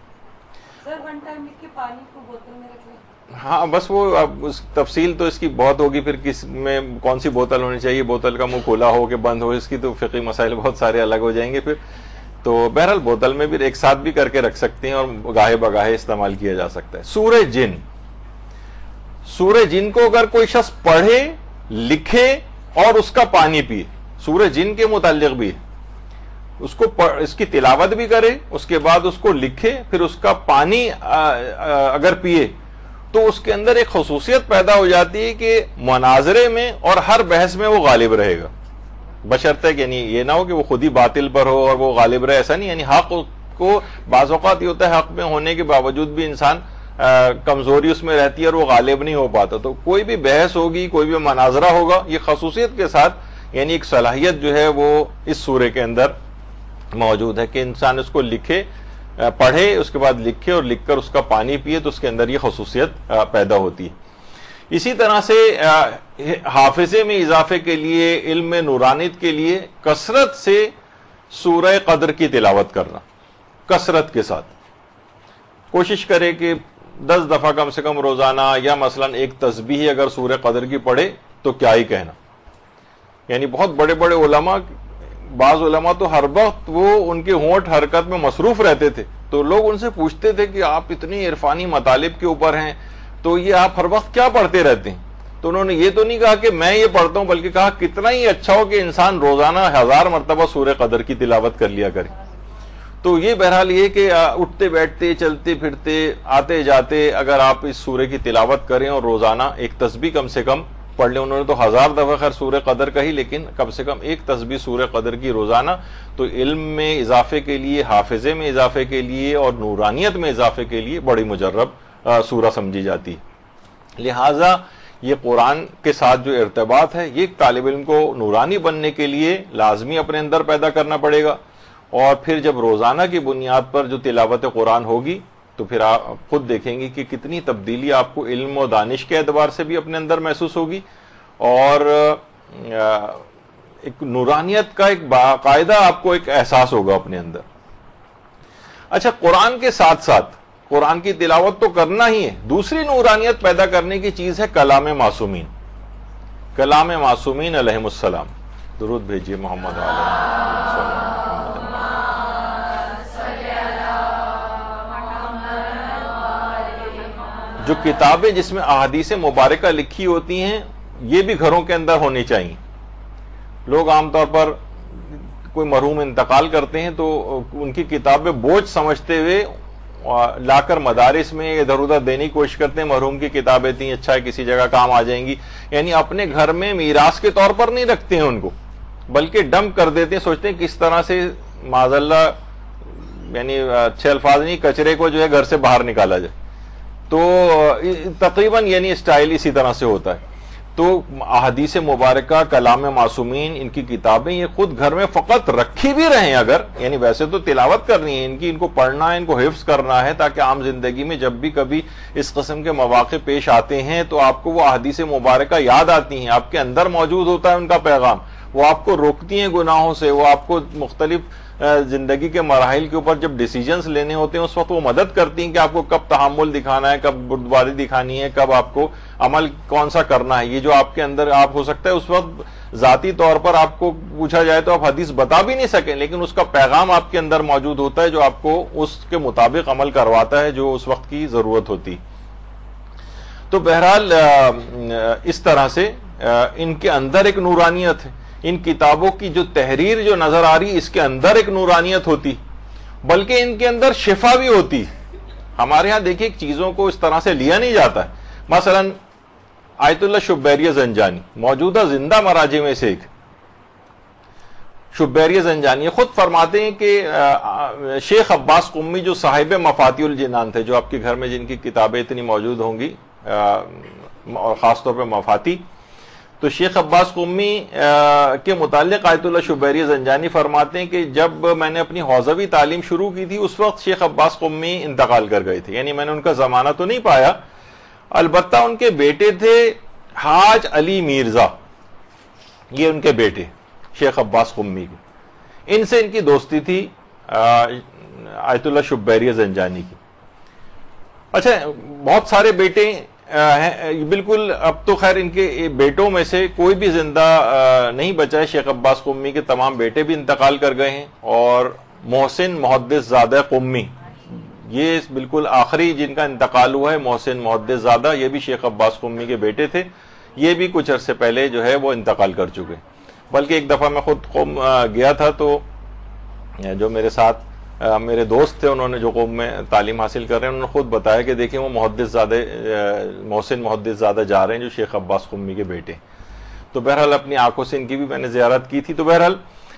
ہاں بس وہ اس تفصیل تو اس کی بہت ہوگی، پھر کس میں کون سی بوتل ہونی چاہیے، بوتل کا منہ کھولا ہو کہ بند ہو، اس کی تو فقہی مسائل بہت سارے الگ ہو جائیں گے پھر، تو بہرحال بوتل میں بھی ایک ساتھ بھی کر کے رکھ سکتے ہیں اور گاہے بگاہے استعمال کیا جا سکتا ہے۔ سورہ جن، سورہ جن کو اگر کوئی شخص پڑھے، لکھے اور اس کا پانی پیے، سورہ جن کے متعلق بھی اس کو اس کی تلاوت بھی کرے، اس کے بعد اس کو لکھے، پھر اس کا پانی اگر پیے، تو اس کے اندر ایک خصوصیت پیدا ہو جاتی ہے کہ مناظرے میں اور ہر بحث میں وہ غالب رہے گا، بشرطے کہ یعنی یہ نہ ہو کہ وہ خود ہی باطل پر ہو اور وہ غالب رہے، ایسا نہیں، یعنی حق کو بعض اوقات یہ ہوتا ہے حق میں ہونے کے باوجود بھی انسان کمزوری اس میں رہتی ہے اور وہ غالب نہیں ہو پاتا، تو کوئی بھی بحث ہوگی، کوئی بھی مناظرہ ہوگا، یہ خصوصیت کے ساتھ یعنی ایک صلاحیت جو ہے وہ اس سورے کے اندر موجود ہے کہ انسان اس کو لکھے، پڑھے، اس کے بعد لکھے اور لکھ کر اس کا پانی پیے، تو اس کے اندر یہ خصوصیت پیدا ہوتی ہے۔ اسی طرح سے حافظے میں اضافے کے لیے، علم میں نورانیت کے لیے کثرت سے سورہ قدر کی تلاوت کرنا، کثرت کے ساتھ کوشش کرے کہ دس دفعہ کم سے کم روزانہ، یا مثلا ایک تسبیح اگر سورہ قدر کی پڑھے تو کیا ہی کہنا، یعنی بہت بڑے بڑے علماء، بعض علماء تو ہر وقت وہ ان کے ہونٹ حرکت میں مصروف رہتے تھے، تو لوگ ان سے پوچھتے تھے کہ آپ اتنی عرفانی مطالب کے اوپر ہیں تو یہ آپ ہر وقت کیا پڑھتے رہتے ہیں؟ تو انہوں نے یہ تو نہیں کہا کہ میں یہ پڑھتا ہوں، بلکہ کہا کتنا ہی اچھا ہو کہ انسان روزانہ ہزار مرتبہ سورہ قدر کی تلاوت کر لیا کرے۔ تو یہ بہرحال یہ کہ اٹھتے بیٹھتے، چلتے پھرتے، آتے جاتے اگر آپ اس سورہ کی تلاوت کریں اور روزانہ ایک تسبیح کم سے کم پڑھ لیں. انہوں نے تو ہزار دفعہ خیر سورہ قدر کہی, لیکن کم سے کم ایک تسبیح سورہ قدر کی روزانہ تو علم میں اضافے کے لیے, حافظے میں اضافے کے لیے اور نورانیت میں اضافے کے لیے بڑی مجرب سورہ سمجھی جاتی. لہٰذا یہ قرآن کے ساتھ جو ارتباط ہے یہ طالب علم کو نورانی بننے کے لیے لازمی اپنے اندر پیدا کرنا پڑے گا, اور پھر جب روزانہ کی بنیاد پر جو تلاوت قرآن ہوگی تو پھر آپ خود دیکھیں گی کہ کتنی تبدیلی آپ کو علم و دانش کے اعتبار سے بھی اپنے اندر محسوس ہوگی, اور ایک نورانیت کا ایک باقاعدہ آپ کو ایک احساس ہوگا اپنے اندر. اچھا, قرآن کے ساتھ ساتھ قرآن کی تلاوت تو کرنا ہی ہے, دوسری نورانیت پیدا کرنے کی چیز ہے کلام معصومین. کلام معصومین علیہم السلام, درود بھیجیے محمد علیہ. جو کتابیں جس میں احادیث مبارکہ لکھی ہوتی ہیں یہ بھی گھروں کے اندر ہونی چاہیے. لوگ عام طور پر کوئی مرحوم انتقال کرتے ہیں تو ان کی کتابیں بوجھ سمجھتے ہوئے لا کر مدارس میں ادھر ادھر دینے کی کوشش کرتے ہیں. مرحوم کی کتابیں تھیں, اچھا ہے کسی جگہ کام آ جائیں گی, یعنی اپنے گھر میں میراث کے طور پر نہیں رکھتے ہیں ان کو, بلکہ ڈمپ کر دیتے ہیں. سوچتے ہیں کس طرح سے معاذ اللہ, یعنی اچھے الفاظ نہیں, کچرے کو جو ہے گھر سے باہر نکالا جائے. تو تقریباً یعنی اسٹائل اسی طرح سے ہوتا ہے. تو احادیث مبارکہ, کلام معصومین, ان کی کتابیں یہ خود گھر میں فقط رکھی بھی رہیں اگر, یعنی ویسے تو تلاوت کرنی ہے ان کی, ان کو پڑھنا ہے, ان کو حفظ کرنا ہے, تاکہ عام زندگی میں جب بھی کبھی اس قسم کے مواقع پیش آتے ہیں تو آپ کو وہ احادیث مبارکہ یاد آتی ہیں, آپ کے اندر موجود ہوتا ہے ان کا پیغام, وہ آپ کو روکتی ہیں گناہوں سے, وہ آپ کو مختلف زندگی کے مراحل کے اوپر جب ڈیسیجنز لینے ہوتے ہیں اس وقت وہ مدد کرتی ہیں کہ آپ کو کب تحمل دکھانا ہے, کب بردباری دکھانی ہے, کب آپ کو عمل کون سا کرنا ہے. یہ جو آپ کے اندر آپ ہو سکتا ہے اس وقت ذاتی طور پر آپ کو پوچھا جائے تو آپ حدیث بتا بھی نہیں سکیں, لیکن اس کا پیغام آپ کے اندر موجود ہوتا ہے جو آپ کو اس کے مطابق عمل کرواتا ہے جو اس وقت کی ضرورت ہوتی. تو بہرحال اس طرح سے ان کے اندر ایک نورانیت ہے. ان کتابوں کی جو تحریر جو نظر آ رہی اس کے اندر ایک نورانیت ہوتی, بلکہ ان کے اندر شفا بھی ہوتی. ہمارے ہاں دیکھیے چیزوں کو اس طرح سے لیا نہیں جاتا ہے. مثلا آیت اللہ شبیری زنجانی موجودہ زندہ مراجع میں سے ایک, شبیری زنجانی خود فرماتے ہیں کہ شیخ عباس قمی جو صاحب مفاتیح الجنان تھے, جو آپ کے گھر میں جن کی کتابیں اتنی موجود ہوں گی اور خاص طور پہ مفاتیح, تو شیخ عباس قمی کے متعلق آیت اللہ شبیری زنجانی فرماتے ہیں کہ جب میں نے اپنی حوزوی تعلیم شروع کی تھی اس وقت شیخ عباس قمی انتقال کر گئے تھے, یعنی میں نے ان کا زمانہ تو نہیں پایا, البتہ ان کے بیٹے تھے حاج علی میرزا, یہ ان کے بیٹے شیخ عباس قمی کے, ان سے ان کی دوستی تھی آیت اللہ شبیری زنجانی کی. اچھا, بہت سارے بیٹے بالکل, اب تو خیر ان کے بیٹوں میں سے کوئی بھی زندہ نہیں بچا ہے. شیخ عباس قمی کے تمام بیٹے بھی انتقال کر گئے ہیں, اور محسن محدث زادہ قمی یہ بالکل آخری جن کا انتقال ہوا ہے, محسن محدث زادہ, یہ بھی شیخ عباس قمی کے بیٹے تھے. یہ بھی کچھ عرصے پہلے جو ہے وہ انتقال کر چکے. بلکہ ایک دفعہ میں خود قوم گیا تھا تو جو میرے ساتھ میرے دوست تھے, انہوں نے جو قوم میں تعلیم حاصل کر رہے ہیں, انہوں نے خود بتایا کہ دیکھیں وہ محدث زادہ محسن محدث زادہ جا رہے ہیں جو شیخ عباس قمی کے بیٹے. تو بہرحال اپنی آنکھوں سے ان کی بھی میں نے زیارت کی تھی. تو بہرحال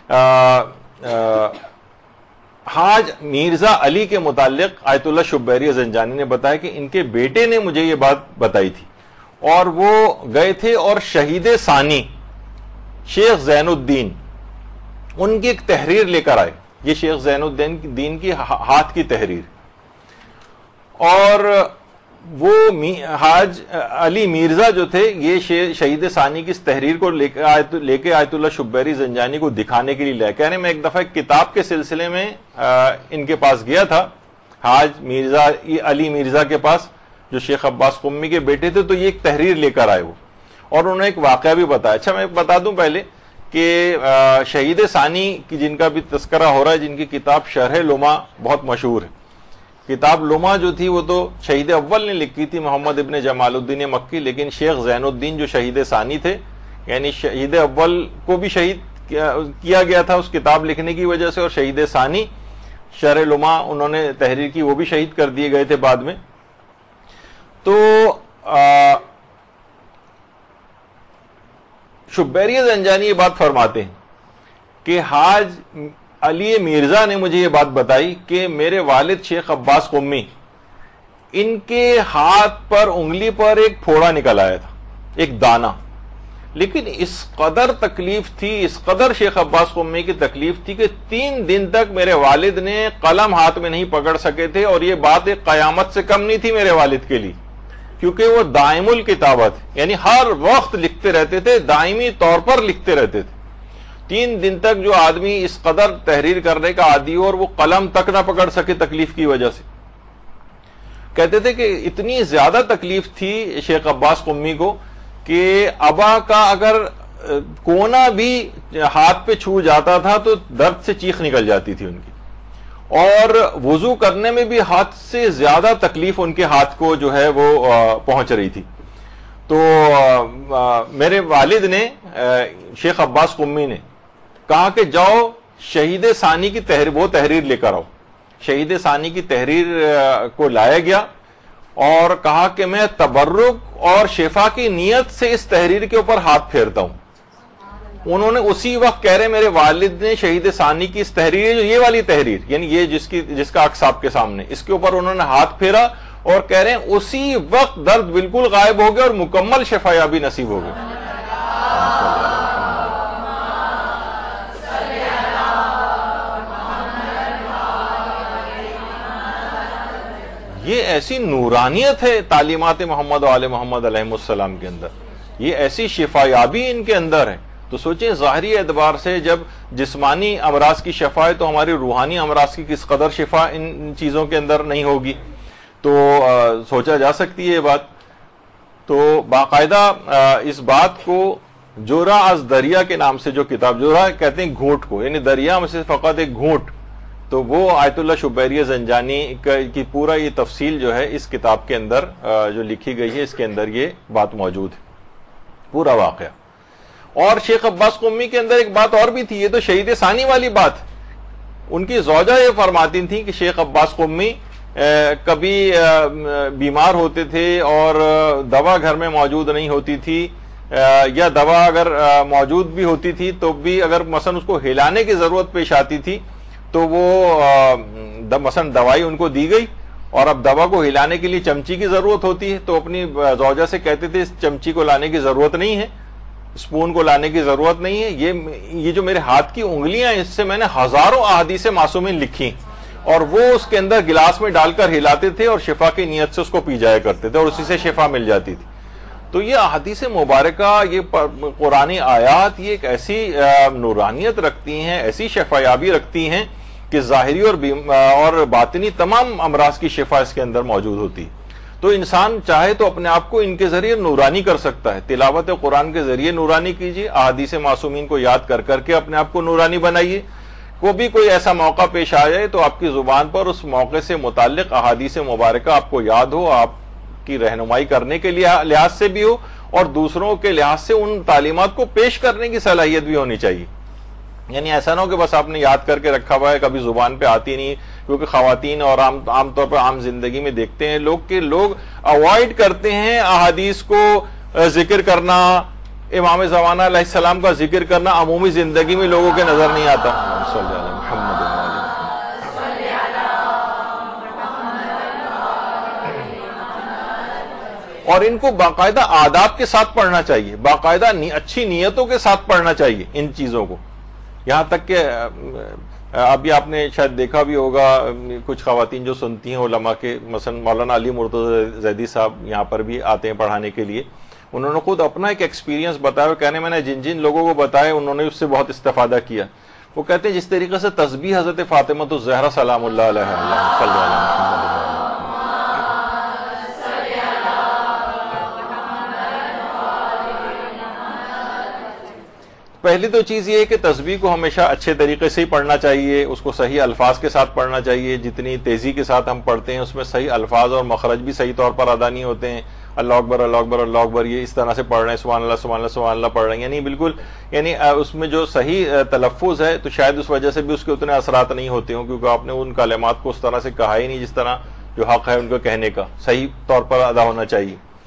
حاج مرزا علی کے متعلق آیت اللہ شبیری زنجانی نے بتایا کہ ان کے بیٹے نے مجھے یہ بات بتائی تھی, اور وہ گئے تھے اور شہید ثانی شیخ زین الدین ان کی ایک تحریر لے کر آئے. یہ شیخ زین الدین دین کی ہاتھ کی تحریر, اور وہ حاج علی مرزا جو تھے یہ شہید ثانی کی اس تحریر کو لے کے لے کے آیت اللہ شبیری زنجانی کو دکھانے کے لیے لے کے آنے. میں ایک دفعہ ایک کتاب کے سلسلے میں ان کے پاس گیا تھا, حاج مرزا علی مرزا کے پاس جو شیخ عباس قمی کے بیٹے تھے, تو یہ ایک تحریر لے کر آئے وہ, اور انہوں نے ایک واقعہ بھی بتایا. اچھا, میں بتا دوں پہلے کہ شہید ثانی کی جن کا بھی تذکرہ ہو رہا ہے, جن کی کتاب شرح لمع بہت مشہور ہے. کتاب لمع جو تھی وہ تو شہید اول نے لکھی تھی, محمد ابن جمال الدین مکی, لیکن شیخ زین الدین جو شہید ثانی تھے, یعنی شہید اول کو بھی شہید کیا گیا تھا اس کتاب لکھنے کی وجہ سے, اور شہید ثانی شرح لمع انہوں نے تحریر کی, وہ بھی شہید کر دیے گئے تھے بعد میں. تو شبیری زنجانی یہ بات فرماتے ہیں کہ حاج علی مرزا نے مجھے یہ بات بتائی کہ میرے والد شیخ عباس قمی ان کے ہاتھ پر انگلی پر ایک پھوڑا نکل آیا تھا، ایک دانہ، لیکن اس قدر تکلیف تھی، اس قدر شیخ عباس قمی کی تکلیف تھی کہ تین دن تک میرے والد نے قلم ہاتھ میں نہیں پکڑ سکے تھے، اور یہ بات ایک قیامت سے کم نہیں تھی میرے والد کے لیے، کیونکہ وہ دائم الکتابت یعنی ہر وقت لکھتے رہتے تھے، دائمی طور پر لکھتے رہتے تھے۔ تین دن تک جو آدمی اس قدر تحریر کرنے کا عادی ہو اور وہ قلم تک نہ پکڑ سکے تکلیف کی وجہ سے، کہتے تھے کہ اتنی زیادہ تکلیف تھی شیخ عباس قمی کو کہ ابا کا اگر کونا بھی ہاتھ پہ چھو جاتا تھا تو درد سے چیخ نکل جاتی تھی ان کی، اور وضو کرنے میں بھی ہاتھ سے زیادہ تکلیف ان کے ہاتھ کو جو ہے وہ پہنچ رہی تھی۔ تو میرے والد نے شیخ عباس قمی نے کہا کہ جاؤ شہید ثانی کی تحریر وہ تحریر لے کر آؤ۔ شہید ثانی کی تحریر کو لایا گیا اور کہا کہ میں تبرک اور شفا کی نیت سے اس تحریر کے اوپر ہاتھ پھیرتا ہوں۔ انہوں نے اسی وقت کہہ رہے میرے والد نے شہید ثانی کی اس تحریر، یہ والی تحریر یعنی یہ جس کی جس کا عکس آپ کے سامنے، اس کے اوپر انہوں نے ہاتھ پھیرا اور کہہ رہے ہیں اسی وقت درد بالکل غائب ہو گیا اور مکمل شفا یابی نصیب ہو گئی۔ یہ ایسی نورانیت ہے تعلیمات محمد و آل محمد علیہ السلام کے اندر، یہ ایسی شفا یابی ان کے اندر ہے۔ تو سوچیں ظاہری اعتبار سے جب جسمانی امراض کی شفا ہے تو ہماری روحانی امراض کی کس قدر شفا ان چیزوں کے اندر نہیں ہوگی، تو سوچا جا سکتی ہے یہ بات۔ تو باقاعدہ اس بات کو جورا از دریا کے نام سے جو کتاب، جورا کہتے ہیں گھونٹ کو، یعنی دریا میں سے فقط ایک گھونٹ، تو وہ آیت اللہ شبیری زنجانی کی پورا یہ تفصیل جو ہے اس کتاب کے اندر جو لکھی گئی ہے، اس کے اندر یہ بات موجود ہے، پورا واقعہ۔ اور شیخ عباس قمی کے اندر ایک بات اور بھی تھی، یہ تو شہید ثانی والی بات، ان کی زوجہ یہ فرماتی تھیں کہ شیخ عباس قمی کبھی بیمار ہوتے تھے اور دوا گھر میں موجود نہیں ہوتی تھی، یا دوا اگر موجود بھی ہوتی تھی تو بھی اگر مثلا اس کو ہلانے کی ضرورت پیش آتی تھی تو وہ مثلا دوائی ان کو دی گئی اور اب دوا کو ہلانے کے لیے چمچی کی ضرورت ہوتی ہے، تو اپنی زوجہ سے کہتے تھے اس چمچی کو لانے کی ضرورت نہیں ہے، اسپون کو لانے کی ضرورت نہیں ہے، یہ یہ جو میرے ہاتھ کی انگلیاں ہیں اس سے میں نے ہزاروں احادیث معصومین لکھی، اور وہ اس کے اندر گلاس میں ڈال کر ہلاتے تھے اور شفا کی نیت سے اس کو پی جایا کرتے تھے اور اسی سے شفا مل جاتی تھی۔ تو یہ احادیث مبارکہ، یہ قرآنی آیات، یہ ایک ایسی نورانیت رکھتی ہیں، ایسی شفا یابی رکھتی ہیں کہ ظاہری اور اور باطنی تمام امراض کی شفا اس کے اندر موجود ہوتی ہے۔ تو انسان چاہے تو اپنے آپ کو ان کے ذریعے نورانی کر سکتا ہے، تلاوت قرآن کے ذریعے نورانی کیجیے، احادیث معصومین کو یاد کر کر کے اپنے آپ کو نورانی بنائیے۔ کو بھی کوئی ایسا موقع پیش آ جائے تو آپ کی زبان پر اس موقع سے متعلق احادیث مبارکہ آپ کو یاد ہو، آپ کی رہنمائی کرنے کے لحاظ سے بھی ہو اور دوسروں کے لحاظ سے ان تعلیمات کو پیش کرنے کی صلاحیت بھی ہونی چاہیے۔ یعنی ایسا نہ ہو کہ بس آپ نے یاد کر کے رکھا ہوا ہے، کبھی زبان پہ آتی نہیں، کیونکہ خواتین اور عام عام طور پر عام زندگی میں دیکھتے ہیں لوگ کہ لوگ اوائڈ کرتے ہیں احادیث کو ذکر کرنا، امام زمانہ علیہ السلام کا ذکر کرنا عمومی زندگی میں لوگوں کے نظر نہیں آتا۔ صلی اللہ علیہ محمد اور ان کو باقاعدہ آداب کے ساتھ پڑھنا چاہیے، باقاعدہ اچھی نیتوں کے ساتھ پڑھنا چاہیے ان چیزوں کو، یہاں تک کہ ابھی آپ نے شاید دیکھا بھی ہوگا کچھ خواتین جو سنتی ہیں علماء کے، مثلا مولانا علی مرتضی زیدی صاحب یہاں پر بھی آتے ہیں پڑھانے کے لیے، انہوں نے خود اپنا ایک ایکسپیرینس بتایا، وہ کہنے میں نے جن جن لوگوں کو بتایا انہوں نے اس سے بہت استفادہ کیا۔ وہ کہتے ہیں جس طریقے سے تسبیح حضرت فاطمہ الزہرا سلام اللہ علیہ اللہ صلی اللہ علیہ محمد، پہلی تو چیز یہ ہے کہ تسبیح کو ہمیشہ اچھے طریقے سے ہی پڑھنا چاہیے، اس کو صحیح الفاظ کے ساتھ پڑھنا چاہیے، جتنی تیزی کے ساتھ ہم پڑھتے ہیں اس میں صحیح الفاظ اور مخرج بھی صحیح طور پر ادا نہیں ہوتے ہیں، اللہ اکبر اللہ اکبر اللہ اکبر یہ اس طرح سے پڑھ رہے ہیں، سبحان اللہ سبحان اللہ سبحان اللہ پڑھ رہے ہیں، یعنی بالکل یعنی اس میں جو صحیح تلفظ ہے تو شاید اس وجہ سے بھی اس کے اتنے اثرات نہیں ہوتے ہوں، کیونکہ آپ نے ان کلمات کو اس طرح سے کہا ہی نہیں جس طرح جو حق ہے ان کو کہنے کا صحیح طور پر ادا ہونا چاہیے۔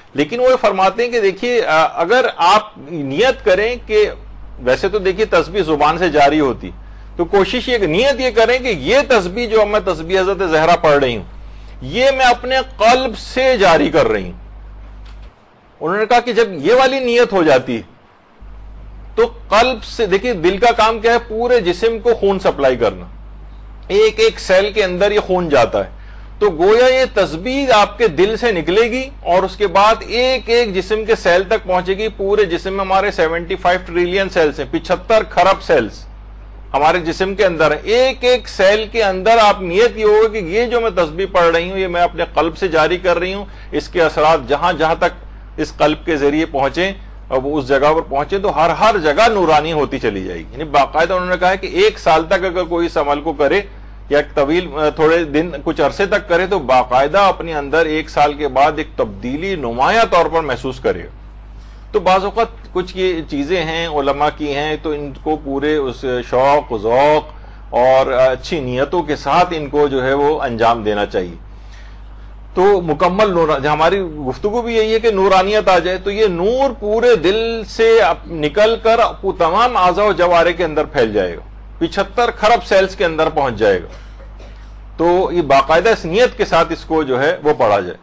لیکن وہ فرماتے ہیں کہ دیکھیے اگر آپ نیت کریں کہ ویسے تو دیکھیے تسبیح زبان سے جاری ہوتی، تو کوشش یہ نیت یہ کریں کہ یہ تسبیح جو میں تسبیح حضرت زہرا پڑھ رہی ہوں یہ میں اپنے قلب سے جاری کر رہی ہوں۔ انہوں نے کہا کہ جب یہ والی نیت ہو جاتی تو قلب سے، دیکھیے دل کا کام کیا ہے؟ پورے جسم کو خون سپلائی کرنا، ایک ایک سیل کے اندر یہ خون جاتا ہے، تو گویا یہ تسبیح آپ کے دل سے نکلے گی اور اس کے بعد ایک ایک جسم کے سیل تک پہنچے گی۔ پورے جسم میں ہمارے سیونٹی فائیو ٹریلین سیلز ہیں، پچہتر خرب سیلز ہمارے جسم کے اندر ہے۔ ایک ایک سیل کے اندر آپ نیت یہ ہوگا کہ یہ جو میں تسبیح پڑھ رہی ہوں یہ میں اپنے قلب سے جاری کر رہی ہوں، اس کے اثرات جہاں جہاں تک اس قلب کے ذریعے پہنچیں اور وہ اس جگہ پر پہنچے تو ہر ہر جگہ نورانی ہوتی چلی جائے گی۔ یعنی باقاعدہ انہوں نے کہا ہے کہ ایک سال تک اگر کوئی اس عمل کو کرے یا طویل تھوڑے دن کچھ عرصے تک کرے تو باقاعدہ اپنے اندر ایک سال کے بعد ایک تبدیلی نمایاں طور پر محسوس کرے گا۔ تو بعض اوقات کچھ یہ چیزیں ہیں علماء کی ہیں تو ان کو پورے اس شوق ذوق اور اچھی نیتوں کے ساتھ ان کو جو ہے وہ انجام دینا چاہیے۔ تو مکمل نور، ہماری گفتگو بھی یہی ہے کہ نورانیت آ جائے، تو یہ نور پورے دل سے نکل کر تمام اعضاء و جوارح کے اندر پھیل جائے گا، پچہتر خرب سیلز کے اندر پہنچ جائے گا۔ تو یہ باقاعدہ اس نیت کے ساتھ اس کو جو ہے وہ پڑھا جائے۔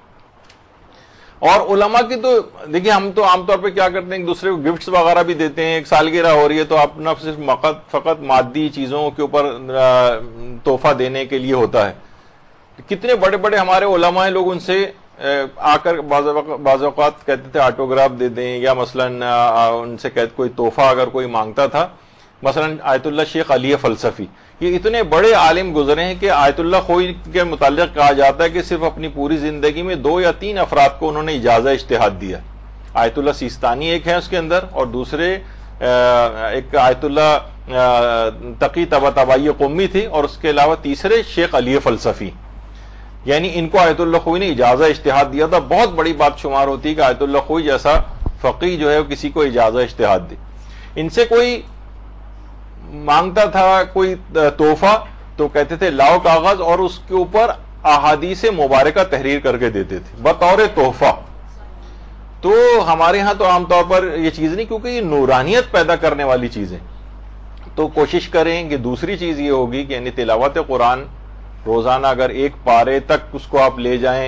اور علماء کی تو دیکھیے ہم تو عام طور پہ کیا کرتے ہیں، ایک دوسرے کو گفٹس وغیرہ بھی دیتے ہیں، ایک سالگرہ ہو رہی ہے تو اپنا صرف فقط مادی چیزوں کے اوپر تحفہ دینے کے لیے ہوتا ہے۔ کتنے بڑے بڑے ہمارے علماء ہیں، لوگ ان سے آ کر بعض اوقات کہتے تھے آٹوگراف دے دیں، یا مثلا ان سے کہتے کوئی تحفہ اگر کوئی مانگتا تھا، مثلا آیت اللہ شیخ علی فلسفی، یہ اتنے بڑے عالم گزرے ہیں کہ آیت اللہ خوئی کے متعلق کہا جاتا ہے کہ صرف اپنی پوری زندگی میں دو یا تین افراد کو انہوں نے اجازہ اجتہاد دیا۔ آیت اللہ سیستانی ایک ہے اس کے اندر، اور دوسرے ایک آیت اللہ تقی طباطبائی قمی تھی، اور اس کے علاوہ تیسرے شیخ علی فلسفی، یعنی ان کو آیت اللہ خوئی نے اجازہ اجتہاد دیا تھا۔ بہت بڑی بات شمار ہوتی ہے کہ آیت اللہ خوئی جیسا فقی جو ہے کسی کو اجازہ اجتہاد دے۔ ان سے کوئی مانگتا تھا کوئی تحفہ تو کہتے تھے لاؤ کاغذ، اور اس کے اوپر احادیث مبارکہ تحریر کر کے دیتے تھے بطور تحفہ۔ تو ہمارے ہاں تو عام طور پر یہ چیز نہیں، کیونکہ یہ نورانیت پیدا کرنے والی چیزیں، تو کوشش کریں کہ دوسری چیز یہ ہوگی کہ یعنی تلاوت قرآن روزانہ اگر ایک پارے تک اس کو آپ لے جائیں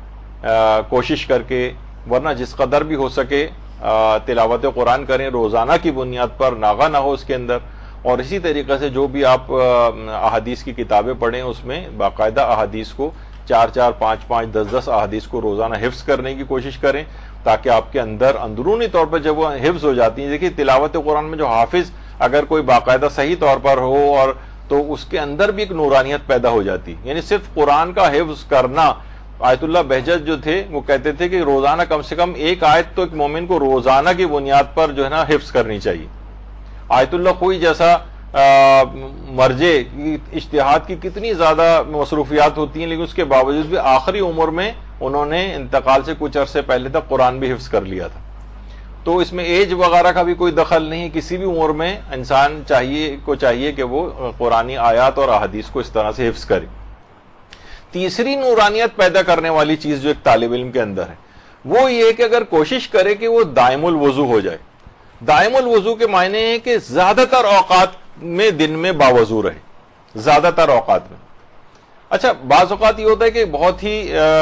کوشش کر کے، ورنہ جس قدر بھی ہو سکے تلاوت قرآن کریں روزانہ کی بنیاد پر، ناغہ نہ ہو اس کے اندر۔ اور اسی طریقے سے جو بھی آپ احادیث کی کتابیں پڑھیں اس میں باقاعدہ احادیث کو چار چار پانچ پانچ دس دس احادیث کو روزانہ حفظ کرنے کی کوشش کریں، تاکہ آپ کے اندر اندرونی طور پر جب وہ حفظ ہو جاتی ہیں، دیکھیے تلاوت قرآن میں جو حافظ اگر کوئی باقاعدہ صحیح طور پر ہو اور تو اس کے اندر بھی ایک نورانیت پیدا ہو جاتی، یعنی صرف قرآن کا حفظ کرنا۔ آیت اللہ بہجت جو تھے وہ کہتے تھے کہ روزانہ کم سے کم ایک آیت تو ایک مومن کو روزانہ کی بنیاد پر جو ہے نا حفظ کرنی چاہیے۔ آیت اللہ خوئی جیسا مرجع اجتہاد کی کتنی زیادہ مصروفیات ہوتی ہیں، لیکن اس کے باوجود بھی آخری عمر میں انہوں نے انتقال سے کچھ عرصے پہلے تک قرآن بھی حفظ کر لیا تھا۔ تو اس میں ایج وغیرہ کا بھی کوئی دخل نہیں، کسی بھی عمر میں انسان چاہیے کو چاہیے کہ وہ قرآنی آیات اور احادیث کو اس طرح سے حفظ کرے۔ تیسری نورانیت پیدا کرنے والی چیز جو ایک طالب علم کے اندر ہے وہ یہ کہ اگر کوشش کرے کہ وہ دائم الوضو ہو جائے۔ دائم الوضو کے معنی ہے کہ زیادہ تر اوقات میں دن میں باوضو رہے، زیادہ تر اوقات میں۔ اچھا بعض اوقات یہ ہوتا ہے کہ بہت ہی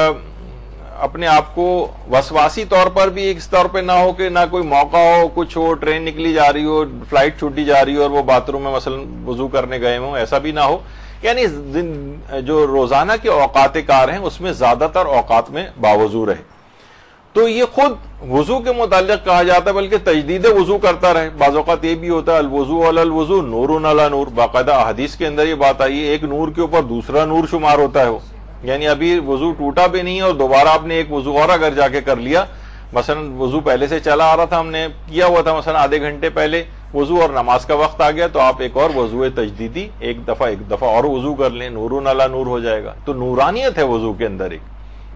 اپنے آپ کو وسواسی طور پر بھی ایک طور پہ نہ ہو کہ نہ کوئی موقع ہو، کچھ ہو، ٹرین نکلی جا رہی ہو، فلائٹ چھوٹی جا رہی ہو اور وہ باتھ روم میں مثلا وضو کرنے گئے ہوں، ایسا بھی نہ ہو، یعنی جو روزانہ کے اوقات کار ہیں اس میں زیادہ تر اوقات میں باوضو رہے۔ تو یہ خود وضو کے متعلق کہا جاتا ہے، بلکہ تجدید وضو کرتا رہے۔ بعض اوقات یہ بھی ہوتا ہے الوضو علی الوضو نور علی نور، باقاعدہ حدیث کے اندر یہ بات آئی ہے ایک نور کے اوپر دوسرا نور شمار ہوتا ہے وہ، یعنی ابھی وضو ٹوٹا بھی نہیں ہے اور دوبارہ آپ نے ایک وضو اور اگر جا کے کر لیا، مثلا وضو پہلے سے چلا آ رہا تھا، ہم نے کیا ہوا تھا مثلا آدھے گھنٹے پہلے وضو اور نماز کا وقت آ گیا تو آپ ایک اور وضو تجدیدی ایک دفعہ ایک دفعہ اور وضو کر لیں، نور علی نور ہو جائے گا۔ تو نورانیت ہے وضو کے اندر ایک۔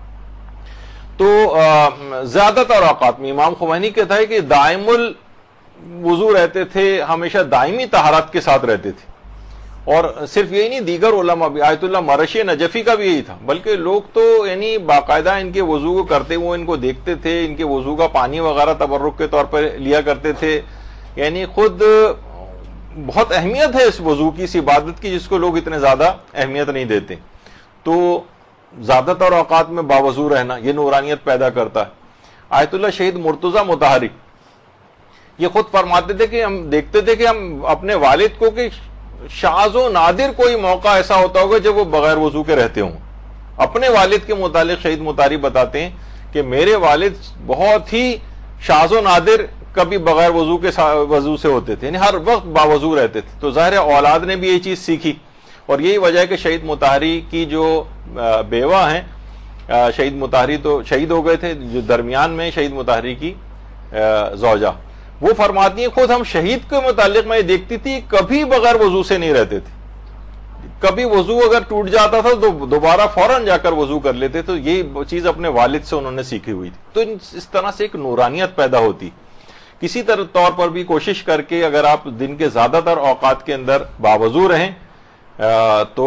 تو زیادہ تر اوقات میں امام خمینی کہتا ہے کہ دائم الوضو رہتے تھے، ہمیشہ دائمی طہارت کے ساتھ رہتے تھے، اور صرف یہی نہیں، دیگر علماء بھی، آیت اللہ مرشی نجفی کا بھی یہی تھا، بلکہ لوگ تو یعنی باقاعدہ ان کے وضو کو کرتے وہ ان کو دیکھتے تھے، ان کے وضو کا پانی وغیرہ تبرک کے طور پر لیا کرتے تھے. یعنی خود بہت اہمیت ہے اس وضو کی، اس عبادت کی، جس کو لوگ اتنے زیادہ اہمیت نہیں دیتے. تو زیادہ تر اوقات میں باوضو رہنا یہ نورانیت پیدا کرتا ہے. آیت اللہ شہید مرتضی مطہری یہ خود فرماتے تھے کہ ہم دیکھتے تھے کہ ہم اپنے والد کو کہ شاذ و نادر کوئی موقع ایسا ہوتا ہوگا جب وہ بغیر وضو کے رہتے ہوں. اپنے والد کے متعلق شہید مطہری بتاتے ہیں کہ میرے والد بہت ہی شاذ و نادر کبھی بغیر وضو کے وضو سے ہوتے تھے، یعنی ہر وقت باوضو رہتے تھے. تو ظاہر اولاد نے بھی یہ چیز سیکھی، اور یہی وجہ ہے کہ شہید مطہری کی جو بیوہ ہیں، شہید مطہری تو شہید ہو گئے تھے، جو درمیان میں شہید مطہری کی زوجہ، وہ فرماتی ہیں خود ہم شہید کے متعلق میں دیکھتی تھی کبھی بغیر وضو سے نہیں رہتے تھے. کبھی وضو اگر ٹوٹ جاتا تھا تو دوبارہ فوراً جا کر وضو کر لیتے. تو یہ چیز اپنے والد سے انہوں نے سیکھی ہوئی تھی. تو اس طرح سے ایک نورانیت پیدا ہوتی. کسی طرح طور پر بھی کوشش کر کے اگر آپ دن کے زیادہ تر اوقات کے اندر باوضو رہیں، تو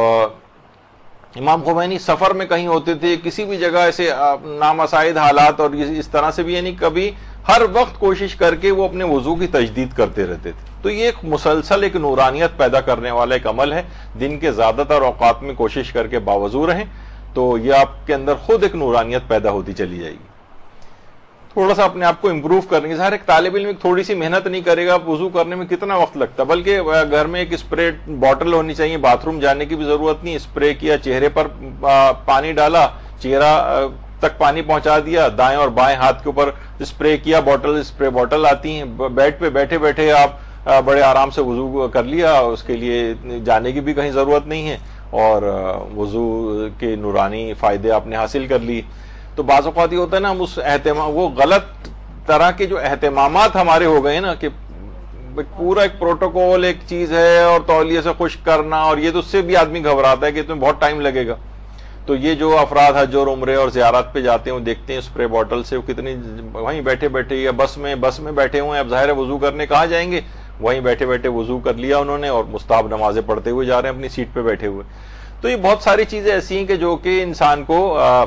امام خمینی سفر میں کہیں ہوتے تھے، کسی بھی جگہ ایسے نامساعد حالات اور اس طرح سے بھی، یعنی کبھی ہر وقت کوشش کر کے وہ اپنے وضو کی تجدید کرتے رہتے تھے. تو یہ ایک مسلسل ایک نورانیت پیدا کرنے والا ایک عمل ہے. دن کے زیادہ تر اوقات میں کوشش کر کے باوضو رہیں تو یہ آپ کے اندر خود ایک نورانیت پیدا ہوتی چلی جائے گی. تھوڑا سا اپنے آپ کو امپروو کرنے کی، ظاہر ایک طالب علم تھوڑی سی محنت نہیں کرے گا، وضو کرنے میں کتنا وقت لگتا ہے، بلکہ گھر میں ایک اسپرے بوٹل ہونی چاہیے، باتھ روم جانے کی بھی ضرورت نہیں. اسپرے کیا، چہرے پر پانی ڈالا، چہرہ تک پانی پہنچا دیا، دائیں اور بائیں ہاتھ کے اوپر اسپرے کیا، بوٹل اسپرے بوٹل آتی ہیں، بیڈ پہ بیٹھے بیٹھے آپ بڑے آرام سے وضو کر لیا. اس کے لیے جانے کی بھی کہیں ضرورت نہیں ہے، اور وضو کے نورانی فائدے آپ نے حاصل کر لی. تو بعض اوقات یہ ہوتا ہے نا، ہم اس اہتمام وہ غلط طرح کے جو اہتمامات ہمارے ہو گئے نا، کہ پورا ایک پروٹوکول ایک چیز ہے، اور تولیے سے خشک کرنا، اور یہ تو اس سے بھی آدمی گھبراتا ہے کہ تمہیں بہت ٹائم لگے گا. تو یہ جو افراد حج اور عمرے اور زیارات پہ جاتے ہیں، وہ دیکھتے ہیں اسپرے بوٹل سے، وہ کتنی وہیں بیٹھے بیٹھے یا بس میں بس میں بیٹھے ہوئے ہیں، اب ظاہر ہے وضو کرنے کہاں جائیں گے، وہیں بیٹھے بیٹھے وضو کر لیا انہوں نے، اور مستحب نمازیں پڑھتے ہوئے جا رہے ہیں اپنی سیٹ پہ بیٹھے ہوئے. تو یہ بہت ساری چیزیں ایسی ہیں کہ جو کہ انسان کو آ,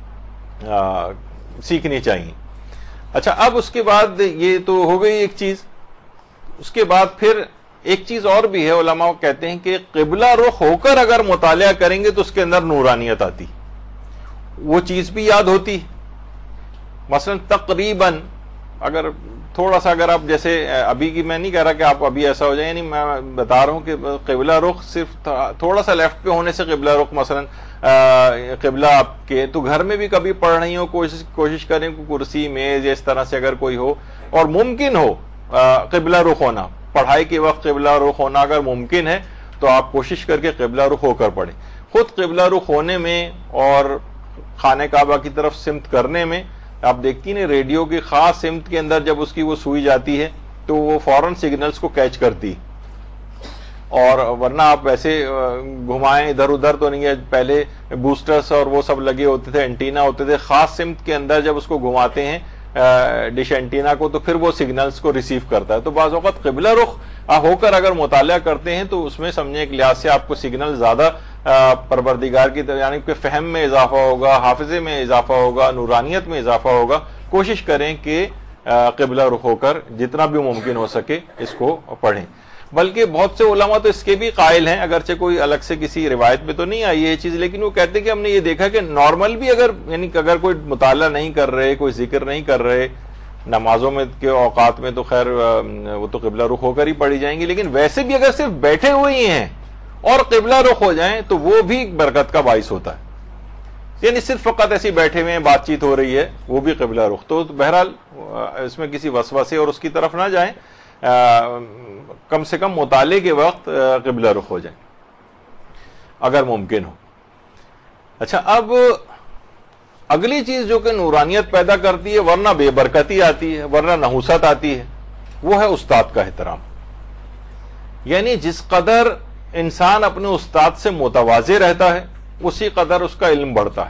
آ, سیکھنی چاہیے. اچھا، اب اس کے بعد یہ تو ہو گئی ایک چیز. اس کے بعد پھر ایک چیز اور بھی ہے، علماء کہتے ہیں کہ قبلہ رخ ہو کر اگر مطالعہ کریں گے تو اس کے اندر نورانیت آتی، وہ چیز بھی یاد ہوتی. مثلا تقریباً اگر تھوڑا سا اگر آپ جیسے ابھی کی، میں نہیں کہہ رہا کہ آپ ابھی ایسا ہو جائے، یعنی میں بتا رہا ہوں کہ قبلہ رخ صرف تھوڑا سا لیفٹ پہ ہونے سے قبلہ رخ، مثلا قبلہ آپ کے تو گھر میں بھی کبھی پڑھ رہی ہو، کوشش کوشش کریں کہ کرسی میز یا اس طرح سے اگر کوئی ہو، اور ممکن ہو قبلہ رخ ہونا، پڑھائی کے وقت قبلہ رخ ہونا اگر ممکن ہے تو آپ کوشش کر کے قبلہ رخ ہو کر پڑھیں. خود قبلہ رخ ہونے میں اور خانہ کعبہ کی طرف سمت کرنے میں، آپ دیکھتی ہیں ریڈیو کی خاص سمت کے اندر جب اس کی وہ سوئی جاتی ہے تو وہ فوراً سگنلز کو کیچ کرتی، اور ورنہ آپ ویسے گھمائیں ادھر ادھر تو نہیں ہے. پہلے بوسٹرز اور وہ سب لگے ہوتے تھے، اینٹینا ہوتے تھے، خاص سمت کے اندر جب اس کو گھماتے ہیں ڈش اینٹینا کو تو پھر وہ سگنلز کو ریسیو کرتا ہے. تو بعض اوقات قبلہ رخ ہو کر اگر مطالعہ کرتے ہیں تو اس میں سمجھیں ایک لحاظ سے آپ کو سگنل زیادہ پروردگار کی طرف، یعنی کہ فہم میں اضافہ ہوگا، حافظے میں اضافہ ہوگا، نورانیت میں اضافہ ہوگا. کوشش کریں کہ قبلہ رخ ہو کر جتنا بھی ممکن ہو سکے اس کو پڑھیں. بلکہ بہت سے علماء تو اس کے بھی قائل ہیں، اگرچہ کوئی الگ سے کسی روایت میں تو نہیں آئی یہ چیز، لیکن وہ کہتے ہیں کہ ہم نے یہ دیکھا کہ نارمل بھی اگر، یعنی کہ اگر کوئی مطالعہ نہیں کر رہے، کوئی ذکر نہیں کر رہے نمازوں میں کے اوقات میں، تو خیر وہ تو قبلہ رخ ہو کر ہی پڑھی جائیں گی، لیکن ویسے بھی اگر صرف بیٹھے ہوئے ہی ہیں اور قبلہ رخ ہو جائیں تو وہ بھی برکت کا باعث ہوتا ہے. یعنی صرف فقط ایسی بیٹھے ہوئے ہیں، بات چیت ہو رہی ہے، وہ بھی قبلہ رخ. تو بہرحال اس میں کسی وسوسے اور اس کی طرف نہ جائیں، کم سے کم مطالعے کے وقت قبلہ رخ ہو جائیں اگر ممکن ہو. اچھا، اب اگلی چیز جو کہ نورانیت پیدا کرتی ہے ورنہ بے برکتی آتی ہے، ورنہ نحوست آتی ہے، وہ ہے استاد کا احترام. یعنی جس قدر انسان اپنے استاد سے متواضع رہتا ہے اسی قدر اس کا علم بڑھتا ہے.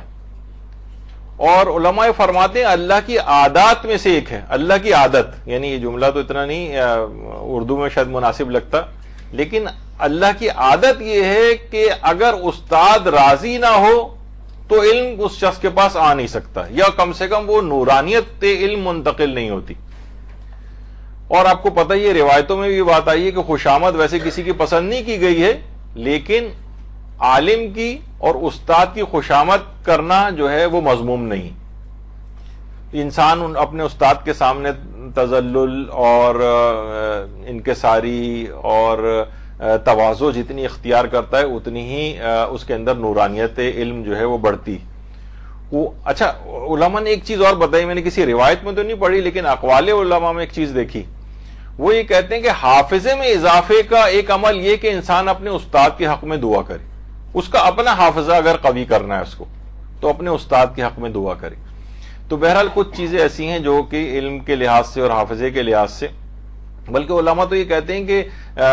اور علماء فرماتے ہیں اللہ کی عادات میں سے ایک ہے، اللہ کی عادت، یعنی یہ جملہ تو اتنا نہیں اردو میں شاید مناسب لگتا، لیکن اللہ کی عادت یہ ہے کہ اگر استاد راضی نہ ہو تو علم اس شخص کے پاس آ نہیں سکتا، یا کم سے کم وہ نورانیت علم منتقل نہیں ہوتی۔ اور آپ کو پتہ یہ روایتوں میں بھی بات آئی ہے کہ خوشامد ویسے کسی کی پسند نہیں کی گئی ہے، لیکن عالم کی اور استاد کی خوشامد کرنا جو ہے وہ مذموم نہیں۔ انسان اپنے استاد کے سامنے تذلل اور انکساری اور تواضع جتنی اختیار کرتا ہے اتنی ہی اس کے اندر نورانیت علم جو ہے وہ بڑھتی۔ وہ اچھا علماء نے ایک چیز اور بتائی، میں نے کسی روایت میں تو نہیں پڑھی لیکن اقوال علماء میں ایک چیز دیکھی، وہ یہ کہتے ہیں کہ حافظے میں اضافے کا ایک عمل یہ کہ انسان اپنے استاد کے حق میں دعا کرے، اس کا اپنا حافظہ اگر قوی کرنا ہے اس کو تو اپنے استاد کے حق میں دعا کرے۔ تو بہرحال کچھ چیزیں ایسی ہیں جو کہ علم کے لحاظ سے اور حافظے کے لحاظ سے، بلکہ علماء تو یہ کہتے ہیں کہ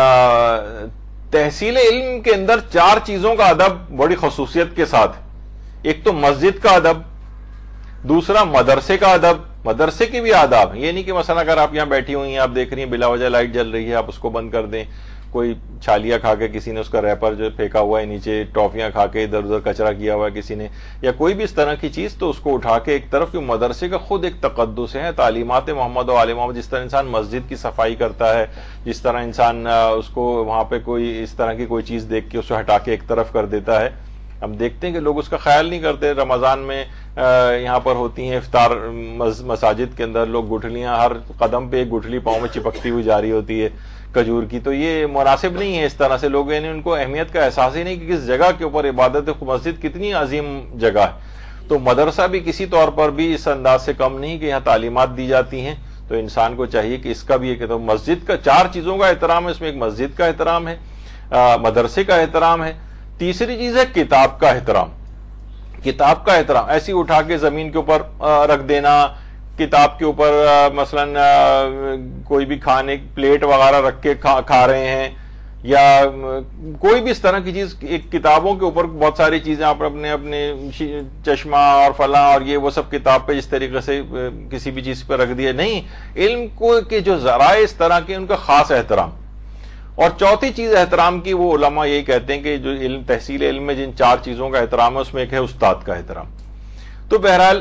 تحصیل علم کے اندر چار چیزوں کا ادب بڑی خصوصیت کے ساتھ، ایک تو مسجد کا ادب، دوسرا مدرسے کا ادب، مدرسے کی بھی آداب، یہ نہیں کہ مثلا اگر آپ یہاں بیٹھی ہوئی ہیں، آپ دیکھ رہی ہیں بلا وجہ لائٹ جل رہی ہے آپ اس کو بند کر دیں، کوئی چھالیاں کھا کے کسی نے اس کا ریپر جو پھینکا ہوا ہے نیچے، ٹافیاں کھا کے ادھر ادھر کچرا کیا ہوا ہے کسی نے، یا کوئی بھی اس طرح کی چیز، تو اس کو اٹھا کے ایک طرف، کہ مدرسے کا خود ایک تقدس ہے، تعلیمات محمد و آل محمد، جس طرح انسان مسجد کی صفائی کرتا ہے، جس طرح انسان اس کو وہاں پہ کوئی اس طرح کی کوئی چیز دیکھ کے اس کو ہٹا کے ایک طرف کر دیتا ہے۔ ہم دیکھتے ہیں کہ لوگ اس کا خیال نہیں کرتے، رمضان میں یہاں پر ہوتی ہیں افطار مساجد کے اندر، لوگ گٹھلیاں ہر قدم پہ ایک گٹھلی پاؤں میں چپکتی ہوئی جاری ہوتی ہے کھجور کی، تو یہ مناسب نہیں ہے اس طرح سے، لوگ یعنی ان کو اہمیت کا احساس ہی نہیں کہ کس جگہ کے اوپر عبادت، مسجد کتنی عظیم جگہ ہے۔ تو مدرسہ بھی کسی طور پر بھی اس انداز سے کم نہیں کہ یہاں تعلیمات دی جاتی ہیں، تو انسان کو چاہیے کہ اس کا بھی ایک، تو مسجد کا چار چیزوں کا احترام ہے، اس میں ایک مسجد کا احترام ہے، مدرسے کا احترام ہے، تیسری چیز ہے کتاب کا احترام۔ کتاب کا احترام ایسی اٹھا کے زمین کے اوپر رکھ دینا، کتاب کے اوپر مثلا کوئی بھی کھانے پلیٹ وغیرہ رکھ کے کھا رہے ہیں، یا کوئی بھی اس طرح کی چیز، ایک کتابوں کے اوپر بہت ساری چیزیں آپ اپنے اپنے چشمہ اور فلاں اور یہ وہ سب کتاب پہ جس طریقے سے کسی بھی چیز پہ رکھ دیا، نہیں، علم کو کے جو ذرائع اس طرح کے ان کا خاص احترام۔ اور چوتھی چیز احترام کی، وہ علماء یہی کہتے ہیں کہ جو علم تحصیل علم میں جن چار چیزوں کا احترام ہے اس میں ایک ہے استاد کا احترام۔ تو بہرحال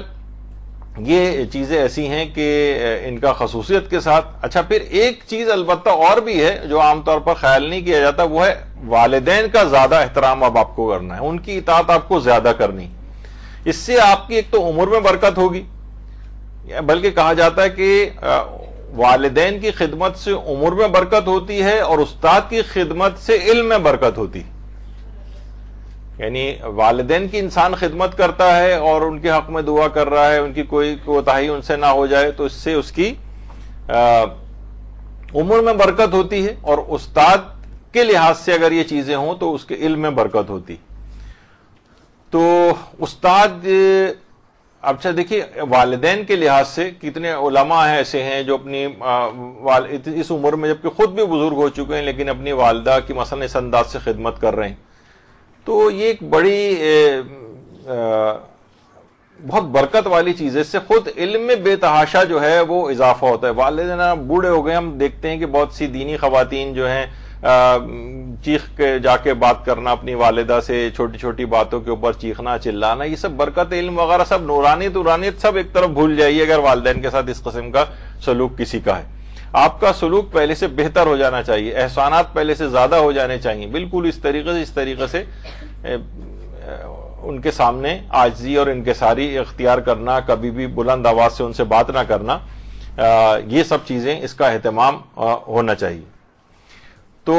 یہ چیزیں ایسی ہیں کہ ان کا خصوصیت کے ساتھ۔ اچھا پھر ایک چیز البتہ اور بھی ہے جو عام طور پر خیال نہیں کیا جاتا، وہ ہے والدین کا زیادہ احترام اب آپ کو کرنا ہے، ان کی اطاعت آپ کو زیادہ کرنی، اس سے آپ کی ایک تو عمر میں برکت ہوگی، بلکہ کہا جاتا ہے کہ والدین کی خدمت سے عمر میں برکت ہوتی ہے اور استاد کی خدمت سے علم میں برکت ہوتی، یعنی والدین کی انسان خدمت کرتا ہے اور ان کے حق میں دعا کر رہا ہے، ان کی کوئی کوتاہی ان سے نہ ہو جائے، تو اس سے اس کی عمر میں برکت ہوتی ہے، اور استاد کے لحاظ سے اگر یہ چیزیں ہوں تو اس کے علم میں برکت ہوتی۔ تو استاد، اچھا دیکھیے والدین کے لحاظ سے کتنے علماء ہیں ایسے ہیں جو اپنی اس عمر میں جبکہ خود بھی بزرگ ہو چکے ہیں لیکن اپنی والدہ کی مثلا اس انداز سے خدمت کر رہے ہیں، تو یہ ایک بڑی بہت برکت والی چیز ہے، اس سے خود علم میں بے تحاشا جو ہے وہ اضافہ ہوتا ہے۔ والدین بوڑھے ہو گئے، ہم دیکھتے ہیں کہ بہت سی دینی خواتین جو ہیں چیخ کے جا کے بات کرنا اپنی والدہ سے، چھوٹی چھوٹی باتوں کے اوپر چیخنا چلانا، یہ سب برکت علم وغیرہ سب نورانیت نورانیت سب ایک طرف بھول جائیے اگر والدین کے ساتھ اس قسم کا سلوک کسی کا ہے۔ آپ کا سلوک پہلے سے بہتر ہو جانا چاہیے، احسانات پہلے سے زیادہ ہو جانے چاہیے، بالکل اس طریقے سے اس طریقے سے ان کے سامنے عاجزی اور انکساری اختیار کرنا، کبھی بھی بلند آواز سے ان سے بات نہ کرنا، یہ سب چیزیں اس کا اہتمام ہونا چاہیے۔ تو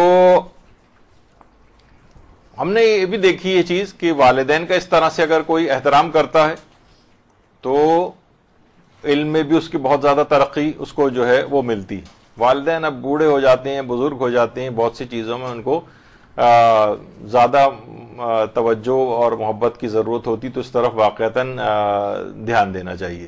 ہم نے یہ بھی دیکھی یہ چیز کہ والدین کا اس طرح سے اگر کوئی احترام کرتا ہے تو علم میں بھی اس کی بہت زیادہ ترقی اس کو جو ہے وہ ملتی۔ والدین اب بوڑھے ہو جاتے ہیں، بزرگ ہو جاتے ہیں، بہت سی چیزوں میں ان کو زیادہ توجہ اور محبت کی ضرورت ہوتی، تو اس طرف واقعتاً دھیان دینا چاہیے۔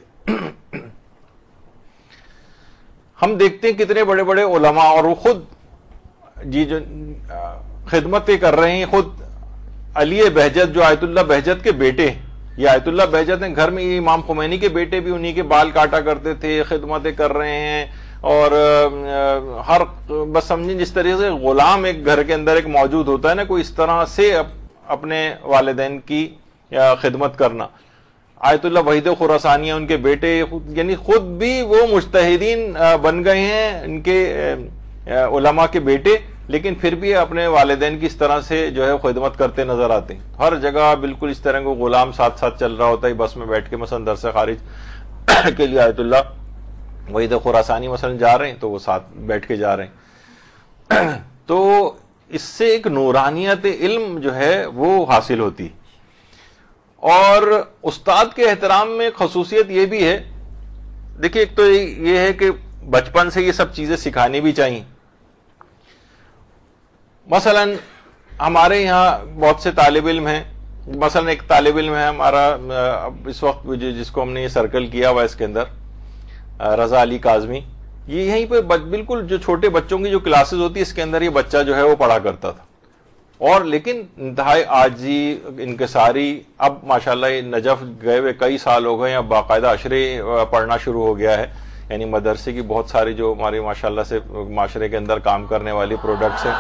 ہم دیکھتے ہیں کتنے بڑے بڑے علماء، اور وہ خود جی جو خدمتیں کر رہے ہیں، خود علی بہجت جو آیت اللہ بہجت کے بیٹے، یہ آیت اللہ بہجت ہیں، گھر میں یہ امام خمینی کے بیٹے بھی انہی کے بال کاٹا کرتے تھے، خدمتیں کر رہے ہیں، اور ہر بس سمجھیں جس طریقے سے غلام ایک گھر کے اندر ایک موجود ہوتا ہے نا، کوئی اس طرح سے اپنے والدین کی خدمت کرنا. آیت اللہ وحید خراسانی ان کے بیٹے یعنی خود بھی وہ مجتہدین بن گئے ہیں، ان کے علماء کے بیٹے، لیکن پھر بھی اپنے والدین کی اس طرح سے جو ہے خدمت کرتے نظر آتے ہیں. ہر جگہ بالکل اس طرح کو غلام ساتھ ساتھ چل رہا ہوتا ہے، بس میں بیٹھ کے مثلا درس خارج کے لیے آیت اللہ وحید خراسانی مثلا جا رہے ہیں تو وہ ساتھ بیٹھ کے جا رہے ہیں. تو اس سے ایک نورانیت علم جو ہے وہ حاصل ہوتی. اور استاد کے احترام میں خصوصیت یہ بھی ہے، دیکھیے ایک تو یہ ہے کہ بچپن سے یہ سب چیزیں سکھانی بھی چاہیے. مثلا ہمارے یہاں بہت سے طالب علم ہیں، مثلا ایک طالب علم ہے ہمارا اس وقت جس کو ہم نے یہ سرکل کیا ہوا اس کے اندر، رضا علی کاظمی، یہ یہیں پہ بالکل جو چھوٹے بچوں کی جو کلاسز ہوتی ہے اس کے اندر یہ بچہ جو ہے وہ پڑھا کرتا تھا. اور لیکن انتہائی عاجزی انکساری، اب ماشاءاللہ یہ نجف گئے ہوئے کئی سال ہو گئے، اب باقاعدہ عشرے پڑھنا شروع ہو گیا ہے. یعنی مدرسے کی بہت ساری جو ہماری ماشاءاللہ سے معاشرے کے اندر کام کرنے والی پروڈکٹس ہیں.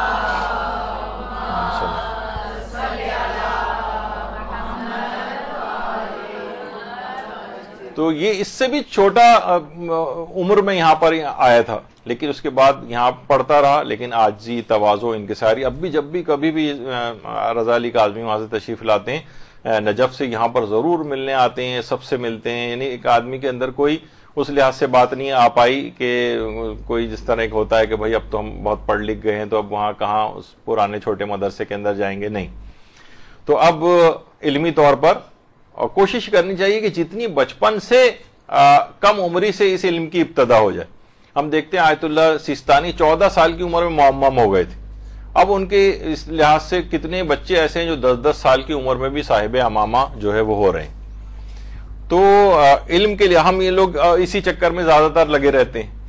تو یہ اس سے بھی چھوٹا عمر میں یہاں پر آیا تھا، لیکن اس کے بعد یہاں پڑھتا رہا، لیکن عاجزی، تواضع، انکساری. اب بھی جب بھی کبھی بھی رضا علی کاظمی وہاں سے تشریف لاتے ہیں نجف سے، یہاں پر ضرور ملنے آتے ہیں، سب سے ملتے ہیں. یعنی ایک آدمی کے اندر کوئی اس لحاظ سے بات نہیں آ پائی کہ کوئی جس طرح ایک ہوتا ہے کہ بھائی اب تو ہم بہت پڑھ لکھ گئے ہیں تو اب وہاں کہاں اس پرانے چھوٹے مدرسے کے اندر جائیں گے، نہیں. تو اب علمی طور پر اور کوشش کرنی چاہیے کہ جتنی بچپن سے آ, کم عمری سے اس علم کی ابتدا ہو جائے. ہم دیکھتے ہیں آیت اللہ سیستانی چودہ سال کی عمر میں معمم ہو گئے تھے، اب ان کے اس لحاظ سے کتنے بچے ایسے ہیں جو دس دس سال کی عمر میں بھی صاحب امامہ جو ہے وہ ہو رہے ہیں. تو آ, علم کے لیے ہم یہ لوگ آ, اسی چکر میں زیادہ تر لگے رہتے ہیں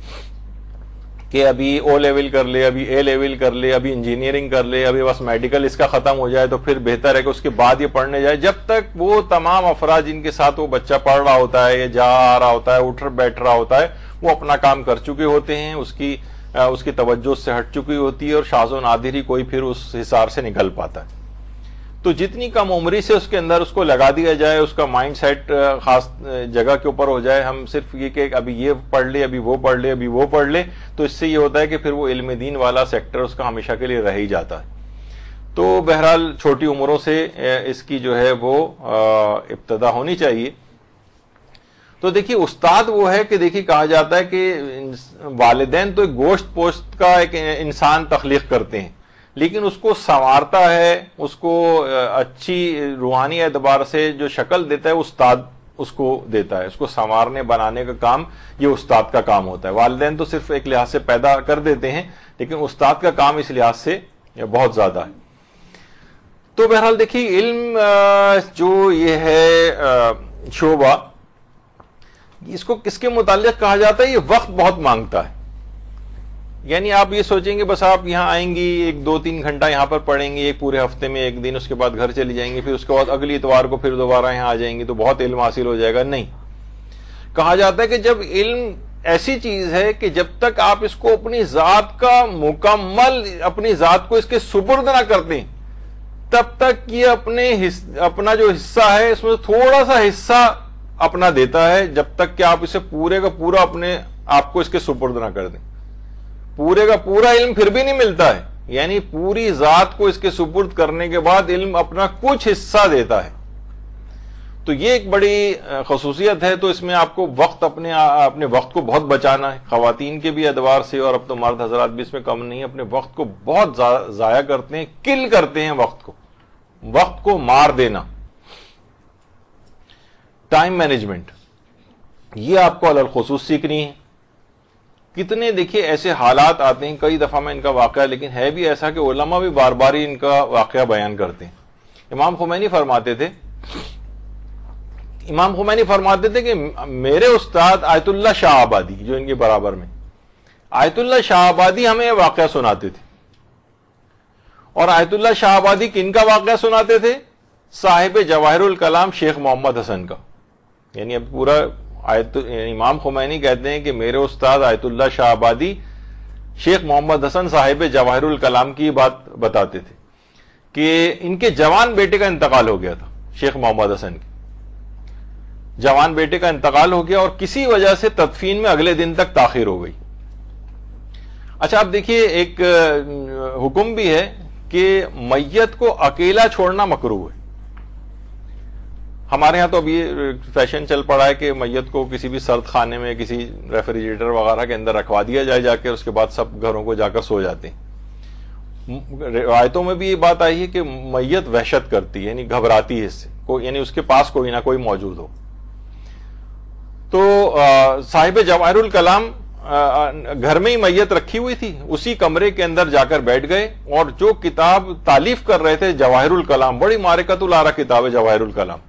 کہ ابھی او لیول کر لے، ابھی اے لیول کر لے، ابھی انجینئرنگ کر لے، ابھی بس میڈیکل اس کا ختم ہو جائے تو پھر بہتر ہے کہ اس کے بعد یہ پڑھنے جائے. جب تک وہ تمام افراد جن کے ساتھ وہ بچہ پڑھ رہا ہوتا ہے یا جا آ رہا ہوتا ہے، اٹھ بیٹھ رہا ہوتا ہے، وہ اپنا کام کر چکے ہوتے ہیں، اس کی اس کی توجہ سے ہٹ چکی ہوتی ہے، اور شاذ و نادر ہی کوئی پھر اس حصار سے نکل پاتا ہے. تو جتنی کم عمری سے اس کے اندر اس کو لگا دیا جائے، اس کا مائنڈ سیٹ خاص جگہ کے اوپر ہو جائے، ہم صرف یہ کہ ابھی یہ پڑھ لے، ابھی وہ پڑھ لے، ابھی وہ پڑھ لے، تو اس سے یہ ہوتا ہے کہ پھر وہ علم دین والا سیکٹر اس کا ہمیشہ کے لیے رہ ہی جاتا ہے. تو بہرحال چھوٹی عمروں سے اس کی جو ہے وہ ابتدا ہونی چاہیے. تو دیکھیے استاد وہ ہے کہ دیکھیے کہا جاتا ہے کہ والدین تو ایک گوشت پوشت کا ایک انسان تخلیق کرتے ہیں، لیکن اس کو سنوارتا ہے، اس کو اچھی روحانی اعتبار سے جو شکل دیتا ہے استاد اس کو دیتا ہے. اس کو سنوارنے بنانے کا کام یہ استاد کا کام ہوتا ہے. والدین تو صرف ایک لحاظ سے پیدا کر دیتے ہیں، لیکن استاد کا کام اس لحاظ سے بہت زیادہ ہے. تو بہرحال دیکھیے علم جو یہ ہے شعبہ، اس کو کس کے متعلق کہا جاتا ہے؟ یہ وقت بہت مانگتا ہے. یعنی آپ یہ سوچیں گے بس آپ یہاں آئیں گی، ایک دو تین گھنٹہ یہاں پر پڑھیں گے ایک پورے ہفتے میں ایک دن، اس کے بعد گھر چلی جائیں گے، پھر اس کے بعد اگلی اتوار کو پھر دوبارہ یہاں آ جائیں گی تو بہت علم حاصل ہو جائے گا. نہیں، کہا جاتا ہے کہ جب علم ایسی چیز ہے کہ جب تک آپ اس کو اپنی ذات کا مکمل اپنی ذات کو اس کے سپرد نہ کرتے تب تک یہ اپنے اپنا جو حصہ ہے اس میں تھوڑا سا حصہ اپنا دیتا ہے، جب تک کہ آپ اسے پورے کا پورا اپنے آپ کو اس کے سپرد نہ کر دیں. پورے کا پورا علم پھر بھی نہیں ملتا ہے، یعنی پوری ذات کو اس کے سپرد کرنے کے بعد علم اپنا کچھ حصہ دیتا ہے. تو یہ ایک بڑی خصوصیت ہے. تو اس میں آپ کو وقت اپنے اپنے وقت کو بہت بچانا ہے، خواتین کے بھی ادوار سے، اور اب تو مرد حضرات بھی اس میں کم نہیں، اپنے وقت کو بہت ضائع کرتے ہیں، کل کرتے ہیں وقت کو، وقت کو مار دینا. ٹائم مینجمنٹ یہ آپ کو علی الخصوص سیکھنی ہے. کتنے دیکھیے ایسے حالات آتے ہیں، کئی دفعہ میں ان کا واقعہ، لیکن ہے بھی ایسا کہ علماء بھی بار بار ہی ان کا واقعہ بیان کرتے ہیں. امام خمینی فرماتے تھے امام خمینی فرماتے تھے کہ میرے استاد آیت اللہ شاہ آبادی جو ان کے برابر میں، آیت اللہ شاہ آبادی ہمیں واقعہ سناتے تھے. اور آیت اللہ شاہ آبادی کن کا واقعہ سناتے تھے؟ صاحب جواہر الکلام شیخ محمد حسن کا. یعنی اب پورا آیت امام خمینی کہتے ہیں کہ میرے استاد آیت اللہ شاہ آبادی شیخ محمد حسن صاحب جواہر الکلام کی بات بتاتے تھے کہ ان کے جوان بیٹے کا انتقال ہو گیا تھا، شیخ محمد حسن کی جوان بیٹے کا انتقال ہو گیا اور کسی وجہ سے تدفین میں اگلے دن تک تاخیر ہو گئی۔ اچھا آپ دیکھیے، ایک حکم بھی ہے کہ میت کو اکیلا چھوڑنا مکروہ ہے۔ ہمارے ہاں تو اب یہ فیشن چل پڑا ہے کہ میت کو کسی بھی سرد خانے میں، کسی ریفریجریٹر وغیرہ کے اندر رکھوا دیا جائے جا کے، اس کے بعد سب گھروں کو جا کر سو جاتے ہیں۔ روایتوں میں بھی یہ بات آئی ہے کہ میت وحشت کرتی ہے، یعنی گھبراتی ہے اس سے، یعنی اس کے پاس کوئی نہ کوئی موجود ہو۔ تو صاحب جواہر الکلام گھر میں ہی میت رکھی ہوئی تھی، اسی کمرے کے اندر جا کر بیٹھ گئے اور جو کتاب تالیف کر رہے تھے جواہر الکلام، بڑی معرکۃ الارا کتاب ہے جواہر الکلام،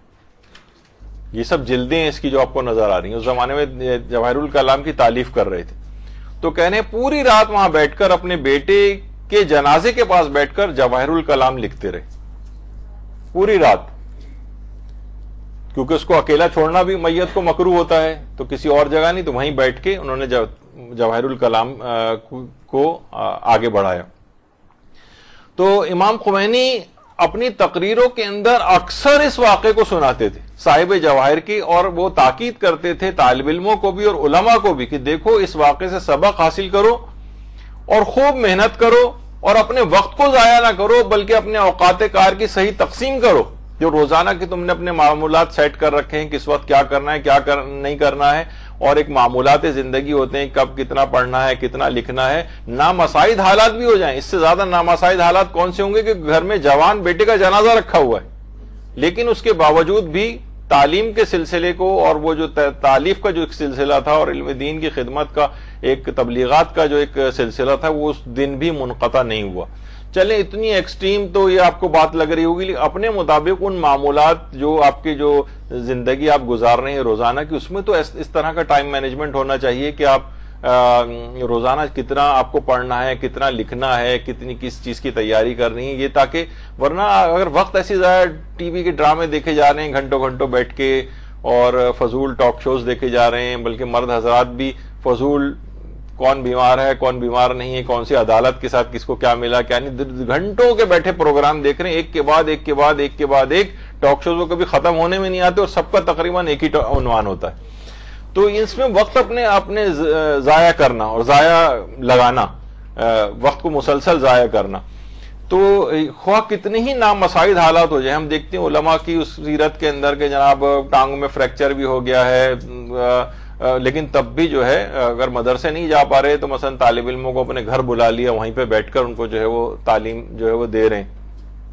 یہ سب جلدیں ہیں اس کی جو آپ کو نظر آ رہی ہیں، اس زمانے میں جواہر الکلام کی تالیف کر رہے تھے۔ تو کہنے ہیں پوری رات وہاں بیٹھ کر اپنے بیٹے کے جنازے کے پاس بیٹھ کر جواہر الکلام لکھتے رہے پوری رات، کیونکہ اس کو اکیلا چھوڑنا بھی میت کو مکروہ ہوتا ہے، تو کسی اور جگہ نہیں، تو وہیں بیٹھ کے انہوں نے جواہر الکلام کو آگے بڑھایا۔ تو امام خمینی اپنی تقریروں کے اندر اکثر اس واقعے کو سناتے تھے صاحب جواہر کی، اور وہ تاکید کرتے تھے طالب علموں کو بھی اور علماء کو بھی کہ دیکھو اس واقعے سے سبق حاصل کرو اور خوب محنت کرو اور اپنے وقت کو ضائع نہ کرو، بلکہ اپنے اوقات کار کی صحیح تقسیم کرو۔ جو روزانہ کی تم نے اپنے معمولات سیٹ کر رکھے ہیں، کس وقت کیا کرنا ہے، کیا کر نہیں کرنا ہے، اور ایک معمولات زندگی ہوتے ہیں، کب کتنا پڑھنا ہے، کتنا لکھنا ہے، نامساعد حالات بھی ہو جائیں۔ اس سے زیادہ نامساعد حالات کون سے ہوں گے کہ گھر میں جوان بیٹے کا جنازہ رکھا ہوا ہے، لیکن اس کے باوجود بھی تعلیم کے سلسلے کو اور وہ جو تالیف کا جو ایک سلسلہ تھا اور علم دین کی خدمت کا ایک تبلیغات کا جو ایک سلسلہ تھا، وہ اس دن بھی منقطع نہیں ہوا۔ چلیں اتنی ایکسٹریم تو یہ آپ کو بات لگ رہی ہوگی، لیکن اپنے مطابق ان معمولات جو آپ کی جو زندگی آپ گزار رہے ہیں روزانہ کی، اس میں تو اس طرح کا ٹائم مینجمنٹ ہونا چاہیے کہ آپ روزانہ کتنا آپ کو پڑھنا ہے، کتنا لکھنا ہے، کتنی کس چیز کی تیاری کرنی ہے، یہ تاکہ ورنہ اگر وقت ایسی ضائع ٹی وی کے ڈرامے دیکھے جا رہے ہیں گھنٹوں گھنٹوں بیٹھ کے اور فضول ٹاک شوز دیکھے جا رہے ہیں، بلکہ مرد حضرات بھی فضول کون بیمار ہے کون بیمار نہیں ہے، کون سی عدالت کے ساتھ کس کو کیا ملا کیا نہیں، گھنٹوں کے بیٹھے پروگرام دیکھ رہے ہیں، ایک کے بعد ایک کے بعد ایک کے بعد ایک ٹاک شوز، وہ کبھی ختم ہونے میں نہیں آتے اور سب کا تقریباً ایک ہی عنوان ہوتا ہے۔ تو اس میں وقت اپنے اپنے ضائع کرنا اور ضائع لگانا، وقت کو مسلسل ضائع کرنا، تو خواہ کتنے ہی نامساعد حالات ہو جائیں۔ ہم دیکھتے ہیں علماء کی اس سیرت کے اندر کہ جناب ٹانگوں میں فریکچر بھی ہو گیا ہے، لیکن تب بھی جو ہے اگر مدرسے نہیں جا پا رہے تو مثلا طالب علموں کو اپنے گھر بلا لیا، وہیں پہ بیٹھ کر ان کو جو ہے وہ تعلیم جو ہے وہ دے رہے ہیں۔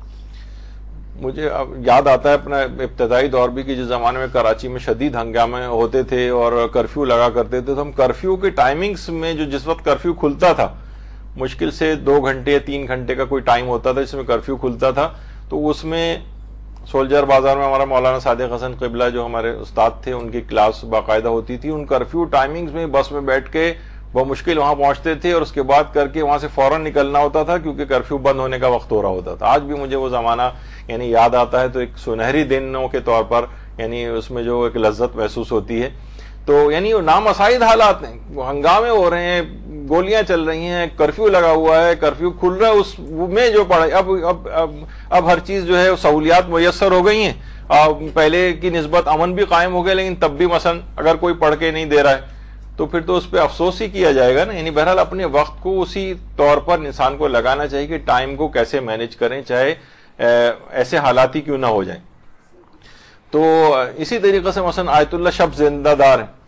مجھے یاد آتا ہے اپنا ابتدائی دور بھی کہ جس زمانے میں کراچی میں شدید ہنگامے ہوتے تھے اور کرفیو لگا کرتے تھے، تو ہم کرفیو کے ٹائمنگز میں جو جس وقت کرفیو کھلتا تھا، مشکل سے دو گھنٹے یا تین گھنٹے کا کوئی ٹائم ہوتا تھا جس میں کرفیو کھلتا تھا، تو اس میں سولجر بازار میں ہمارا مولانا صادق حسن قبلہ جو ہمارے استاد تھے، ان کی کلاس باقاعدہ ہوتی تھی۔ ان کرفیو ٹائمنگز میں بس میں بیٹھ کے بمشکل وہاں پہنچتے تھے اور اس کے بعد کر کے وہاں سے فوراً نکلنا ہوتا تھا کیونکہ کرفیو بند ہونے کا وقت ہو رہا ہوتا تھا۔ آج بھی مجھے وہ زمانہ یعنی یاد آتا ہے تو ایک سنہری دنوں کے طور پر یعنی اس میں جو ایک لذت محسوس ہوتی ہے۔ تو یعنی نامساعد حالات ہیں، ہنگامے ہو رہے ہیں، گولیاں چل رہی ہیں، کرفیو لگا ہوا ہے، کرفیو کھل رہا ہے، اس میں جو پڑھائی اب اب اب اب ہر چیز جو ہے سہولیات میسر ہو گئی ہیں، پہلے کی نسبت امن بھی قائم ہو گیا، لیکن تب بھی مثلا اگر کوئی پڑھ کے نہیں دے رہا ہے تو پھر تو اس پہ افسوس ہی کیا جائے گا نا۔ یعنی بہرحال اپنے وقت کو اسی طور پر انسان کو لگانا چاہیے کہ ٹائم کو کیسے مینج کریں، چاہے ایسے حالات ہی کیوں نہ ہو جائیں۔ تو اسی طریقے سے مثلا آیت اللہ شب زندہ دار ہیں،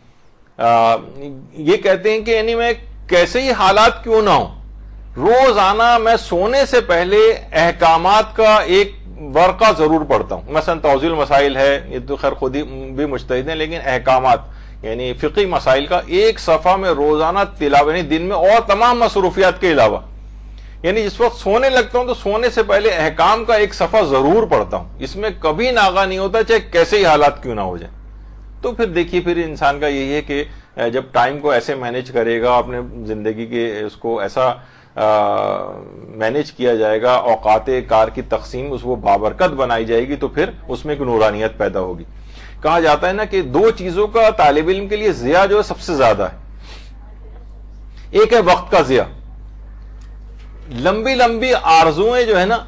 یہ کہتے ہیں کہ یعنی میں کیسے ہی حالات کیوں نہ ہوں، روزانہ میں سونے سے پہلے احکامات کا ایک ورقہ ضرور پڑھتا ہوں۔ مثلا توضیح المسائل ہے، یہ تو خیر خود ہی بھی مجتہد ہیں، لیکن احکامات یعنی فقہی مسائل کا ایک صفحہ میں روزانہ تلاوت، یعنی دن میں اور تمام مصروفیات کے علاوہ، یعنی جس وقت سونے لگتا ہوں تو سونے سے پہلے احکام کا ایک صفحہ ضرور پڑھتا ہوں، اس میں کبھی ناغہ نہیں ہوتا چاہے کیسے ہی حالات کیوں نہ ہو جائیں۔ تو پھر دیکھیے پھر انسان کا یہی ہے کہ جب ٹائم کو ایسے مینج کرے گا، اپنے زندگی کے اس کو ایسا مینج کیا جائے گا، اوقات کار کی تقسیم اس وہ بابرکت بنائی جائے گی، تو پھر اس میں ایک نورانیت پیدا ہوگی۔ کہا جاتا ہے نا کہ دو چیزوں کا طالب علم کے لیے ضیاع جو ہے سب سے زیادہ ہے. ایک ہے وقت کا ضیاع. لمبی لمبی آرزوئیں جو ہے نا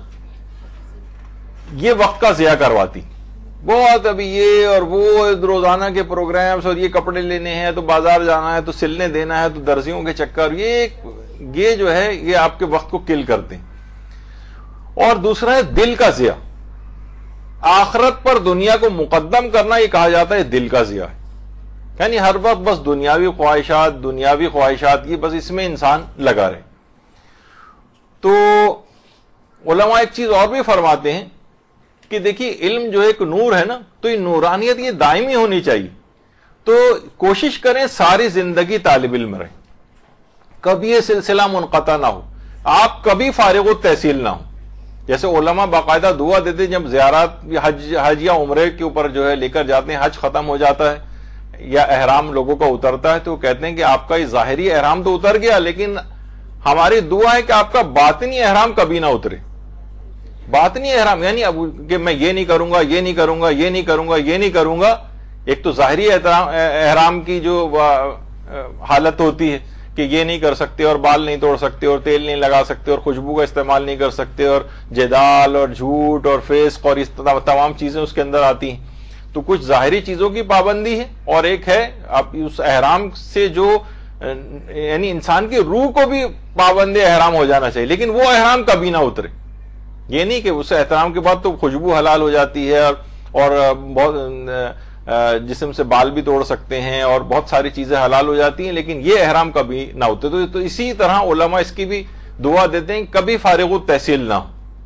یہ وقت کا ضیاع کرواتی. بہت ابھی یہ اور وہ روزانہ کے پروگرامز اور یہ کپڑے لینے ہیں تو بازار جانا ہے تو سلنے دینا ہے تو درزیوں کے چکر, یہ یہ جو ہے یہ آپ کے وقت کو کل کرتے ہیں. اور دوسرا ہے دل کا ضیاع. آخرت پر دنیا کو مقدم کرنا یہ کہا جاتا ہے دل کا ضیاع ہے. یعنی ہر وقت بس دنیاوی خواہشات دنیاوی خواہشات یہ بس اس میں انسان لگا رہے. تو علماء ایک چیز اور بھی فرماتے ہیں کہ دیکھیے علم جو ایک نور ہے نا, تو یہ نورانیت یہ دائمی ہونی چاہیے. تو کوشش کریں ساری زندگی طالب علم رہیں, کبھی یہ سلسلہ منقطع نہ ہو, آپ کبھی فارغ التحصیل نہ ہو. جیسے علماء باقاعدہ دعا دیتے جب زیارات حج حج یا عمرے کے اوپر جو ہے لے کر جاتے ہیں, حج ختم ہو جاتا ہے یا احرام لوگوں کا اترتا ہے, تو وہ کہتے ہیں کہ آپ کا یہ ظاہری احرام تو اتر گیا, لیکن ہماری دعا ہے کہ آپ کا باطنی احرام کبھی نہ اترے. باطنی احرام یعنی اب کہ میں یہ نہیں کروں گا یہ نہیں کروں گا یہ نہیں کروں گا یہ نہیں کروں گا. ایک تو ظاہری احرام کی جو حالت ہوتی ہے کہ یہ نہیں کر سکتے اور بال نہیں توڑ سکتے اور تیل نہیں لگا سکتے اور خوشبو کا استعمال نہیں کر سکتے اور جدال اور جھوٹ اور فیسق اور اس تمام چیزیں اس کے اندر آتی ہیں. تو کچھ ظاہری چیزوں کی پابندی ہے, اور ایک ہے آپ اس احرام سے جو یعنی انسان کی روح کو بھی پابند احرام ہو جانا چاہیے, لیکن وہ احرام کبھی نہ اترے. یہ نہیں کہ اس احترام کے بعد تو خوشبو حلال ہو جاتی ہے اور بہت جسم سے بال بھی توڑ سکتے ہیں اور بہت ساری چیزیں حلال ہو جاتی ہیں, لیکن یہ احرام کبھی نہ ہوتے. تو اسی طرح علماء اس کی بھی دعا دیتے ہیں کبھی فارغ التحصیل نہ ہو.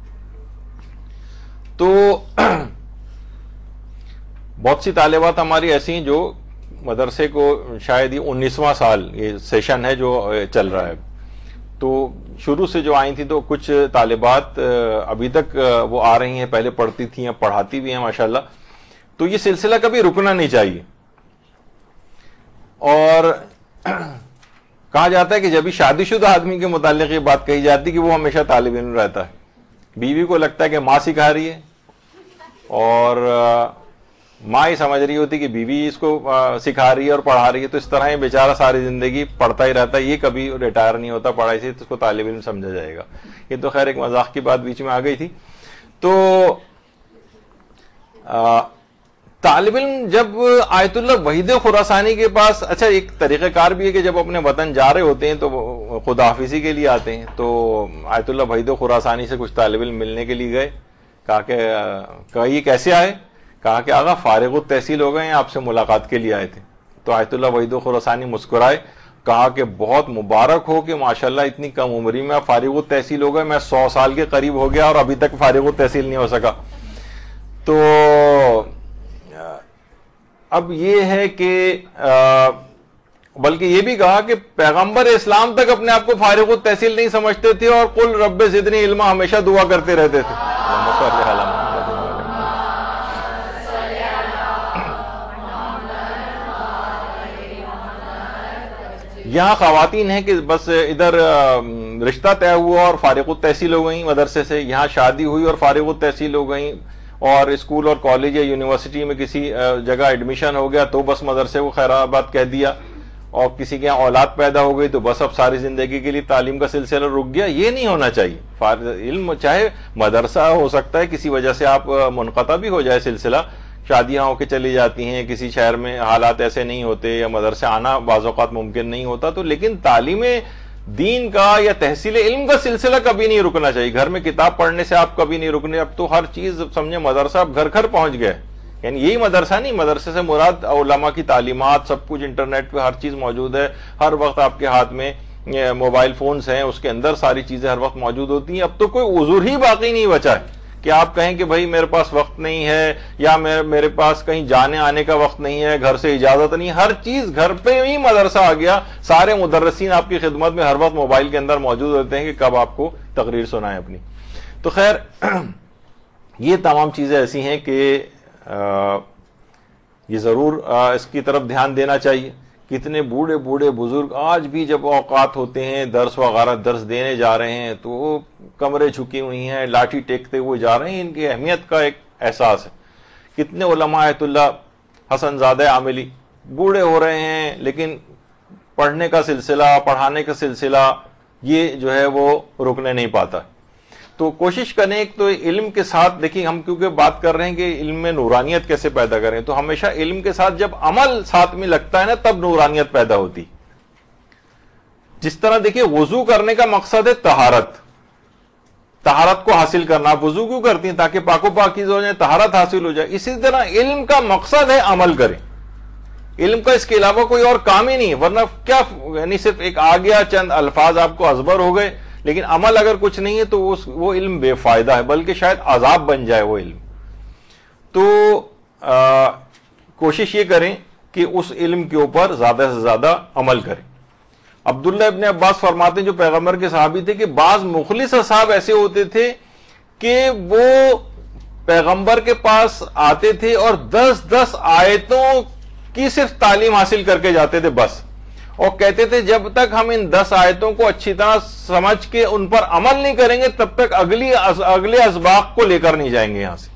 تو بہت سی طالبات ہماری ایسی ہیں جو مدرسے کو شاید یہ انیسواں سال یہ سیشن ہے جو چل رہا ہے, تو شروع سے جو آئی تھی تو کچھ طالبات ابھی تک وہ آ رہی ہیں, پہلے پڑھتی تھیں پڑھاتی بھی ہیں ماشاءاللہ. تو یہ سلسلہ کبھی رکنا نہیں چاہیے. اور کہا جاتا ہے کہ جب شادی شدہ آدمی کے متعلق یہ بات کہی جاتی کہ وہ ہمیشہ طالب علم رہتا ہے. بیوی کو لگتا ہے کہ ماں سکھا رہی ہے اور ماں ہی سمجھ رہی ہوتی کہ بیوی اس کو سکھا رہی ہے اور پڑھا رہی ہے, تو اس طرح یہ بیچارہ ساری زندگی پڑھتا ہی رہتا ہے, یہ کبھی ریٹائر نہیں ہوتا پڑھائی سے, تو اس کو طالب علم سمجھا جائے گا. یہ تو خیر ایک مذاق کی بات بیچ میں آ گئی تھی. تو طالب علم جب آیت اللہ وحید خراسانی کے پاس, اچھا ایک طریقہ کار بھی ہے کہ جب اپنے وطن جا رہے ہوتے ہیں تو خدا حافظی کے لیے آتے ہیں, تو آیت اللہ وحید خراسانی سے کچھ طالب علم ملنے کے لیے گئے. کہا کہ کہا یہ کیسے آئے؟ کہا کہ آقا فارغ التحصیل ہو گئے ہیں, آپ سے ملاقات کے لیے آئے تھے. تو آیت اللہ وحید خراسانی مسکرائے, کہا کہ بہت مبارک ہو کہ ماشاءاللہ اتنی کم عمری میں آپ فارغ التحصیل ہو گئے, میں سو سال کے قریب ہو گیا اور ابھی تک فارغ التحصیل نہیں ہو سکا. تو اب یہ ہے کہ بلکہ یہ بھی کہا کہ پیغمبر اسلام تک اپنے آپ کو فارغ التحصیل نہیں سمجھتے تھے اور قل رب زدنی علما ہمیشہ دعا کرتے رہتے تھے. یہاں خواتین ہیں کہ بس ادھر رشتہ طے ہوا اور فارغ التحصیل ہو گئیں مدرسے سے, یہاں شادی ہوئی اور فارغ التحصیل ہو گئیں, اور اسکول اور کالج یا یونیورسٹی میں کسی جگہ ایڈمیشن ہو گیا تو بس مدرسے کو خیر آباد کہہ دیا, اور کسی کے یہاں اولاد پیدا ہو گئی تو بس اب ساری زندگی کے لیے تعلیم کا سلسلہ رک گیا. یہ نہیں ہونا چاہیے. علم چاہے مدرسہ ہو سکتا ہے کسی وجہ سے آپ منقطع بھی ہو جائے سلسلہ, شادیاں ہو کے چلی جاتی ہیں, کسی شہر میں حالات ایسے نہیں ہوتے یا مدرسے آنا بعض اوقات ممکن نہیں ہوتا, تو لیکن تعلیم دین کا یا تحصیل علم کا سلسلہ کبھی نہیں رکنا چاہیے. گھر میں کتاب پڑھنے سے آپ کبھی نہیں رکنے. اب تو ہر چیز سمجھے مدرسہ اب گھر گھر پہنچ گئے, یعنی یہی مدرسہ نہیں, مدرسے سے مراد علماء کی تعلیمات سب کچھ انٹرنیٹ پہ ہر چیز موجود ہے, ہر وقت آپ کے ہاتھ میں موبائل فونز ہیں, اس کے اندر ساری چیزیں ہر وقت موجود ہوتی ہیں. اب تو کوئی عذر ہی باقی نہیں بچا ہے کہ آپ کہیں کہ بھائی میرے پاس وقت نہیں ہے یا میرے پاس کہیں جانے آنے کا وقت نہیں ہے, گھر سے اجازت نہیں. ہر چیز گھر پہ ہی مدرسہ آ گیا. سارے مدرسین آپ کی خدمت میں ہر وقت موبائل کے اندر موجود ہوتے ہیں کہ کب آپ کو تقریر سنائیں اپنی. تو خیر یہ تمام چیزیں ایسی ہیں کہ یہ ضرور اس کی طرف دھیان دینا چاہیے. کتنے بوڑھے بوڑھے بزرگ آج بھی جب اوقات ہوتے ہیں درس وغیرہ درس دینے جا رہے ہیں تو وہ کمرے جھکی ہوئی ہیں, لاٹھی ٹیکتے ہوئے جا رہے ہیں. ان کی اہمیت کا ایک احساس ہے. کتنے علماء آیت اللہ حسن زادہ عاملی بوڑھے ہو رہے ہیں لیکن پڑھنے کا سلسلہ، پڑھانے کا سلسلہ یہ جو ہے وہ رکنے نہیں پاتا. تو کوشش کریں ایک تو علم کے ساتھ، دیکھیں ہم کیونکہ بات کر رہے ہیں کہ علم میں نورانیت کیسے پیدا کریں، تو ہمیشہ علم کے ساتھ جب عمل ساتھ میں لگتا ہے نا تب نورانیت پیدا ہوتی. جس طرح دیکھیے وضو کرنے کا مقصد ہے طہارت، طہارت کو حاصل کرنا. آپ وضو کیوں کرتی ہیں؟ تاکہ پاک و پاکیزہ ہو جائے، طہارت حاصل ہو جائے. اسی طرح علم کا مقصد ہے عمل کریں. علم کا اس کے علاوہ کوئی اور کام ہی نہیں ہے، ورنہ کیا یعنی صرف ایک آ گیا چند الفاظ آپ کو ازبر ہو گئے لیکن عمل اگر کچھ نہیں ہے تو وہ علم بے فائدہ ہے، بلکہ شاید عذاب بن جائے وہ علم. تو آ, کوشش یہ کریں کہ اس علم کے اوپر زیادہ سے زیادہ عمل کریں. عبداللہ ابن عباس فرماتے ہیں جو پیغمبر کے صحابی تھے کہ بعض مخلص اصحاب ایسے ہوتے تھے کہ وہ پیغمبر کے پاس آتے تھے اور دس دس آیتوں کی صرف تعلیم حاصل کر کے جاتے تھے بس، اور کہتے تھے جب تک ہم ان دس آیتوں کو اچھی طرح سمجھ کے ان پر عمل نہیں کریں گے تب تک اگلی اگلے اسباق کو لے کر نہیں جائیں گے یہاں سے.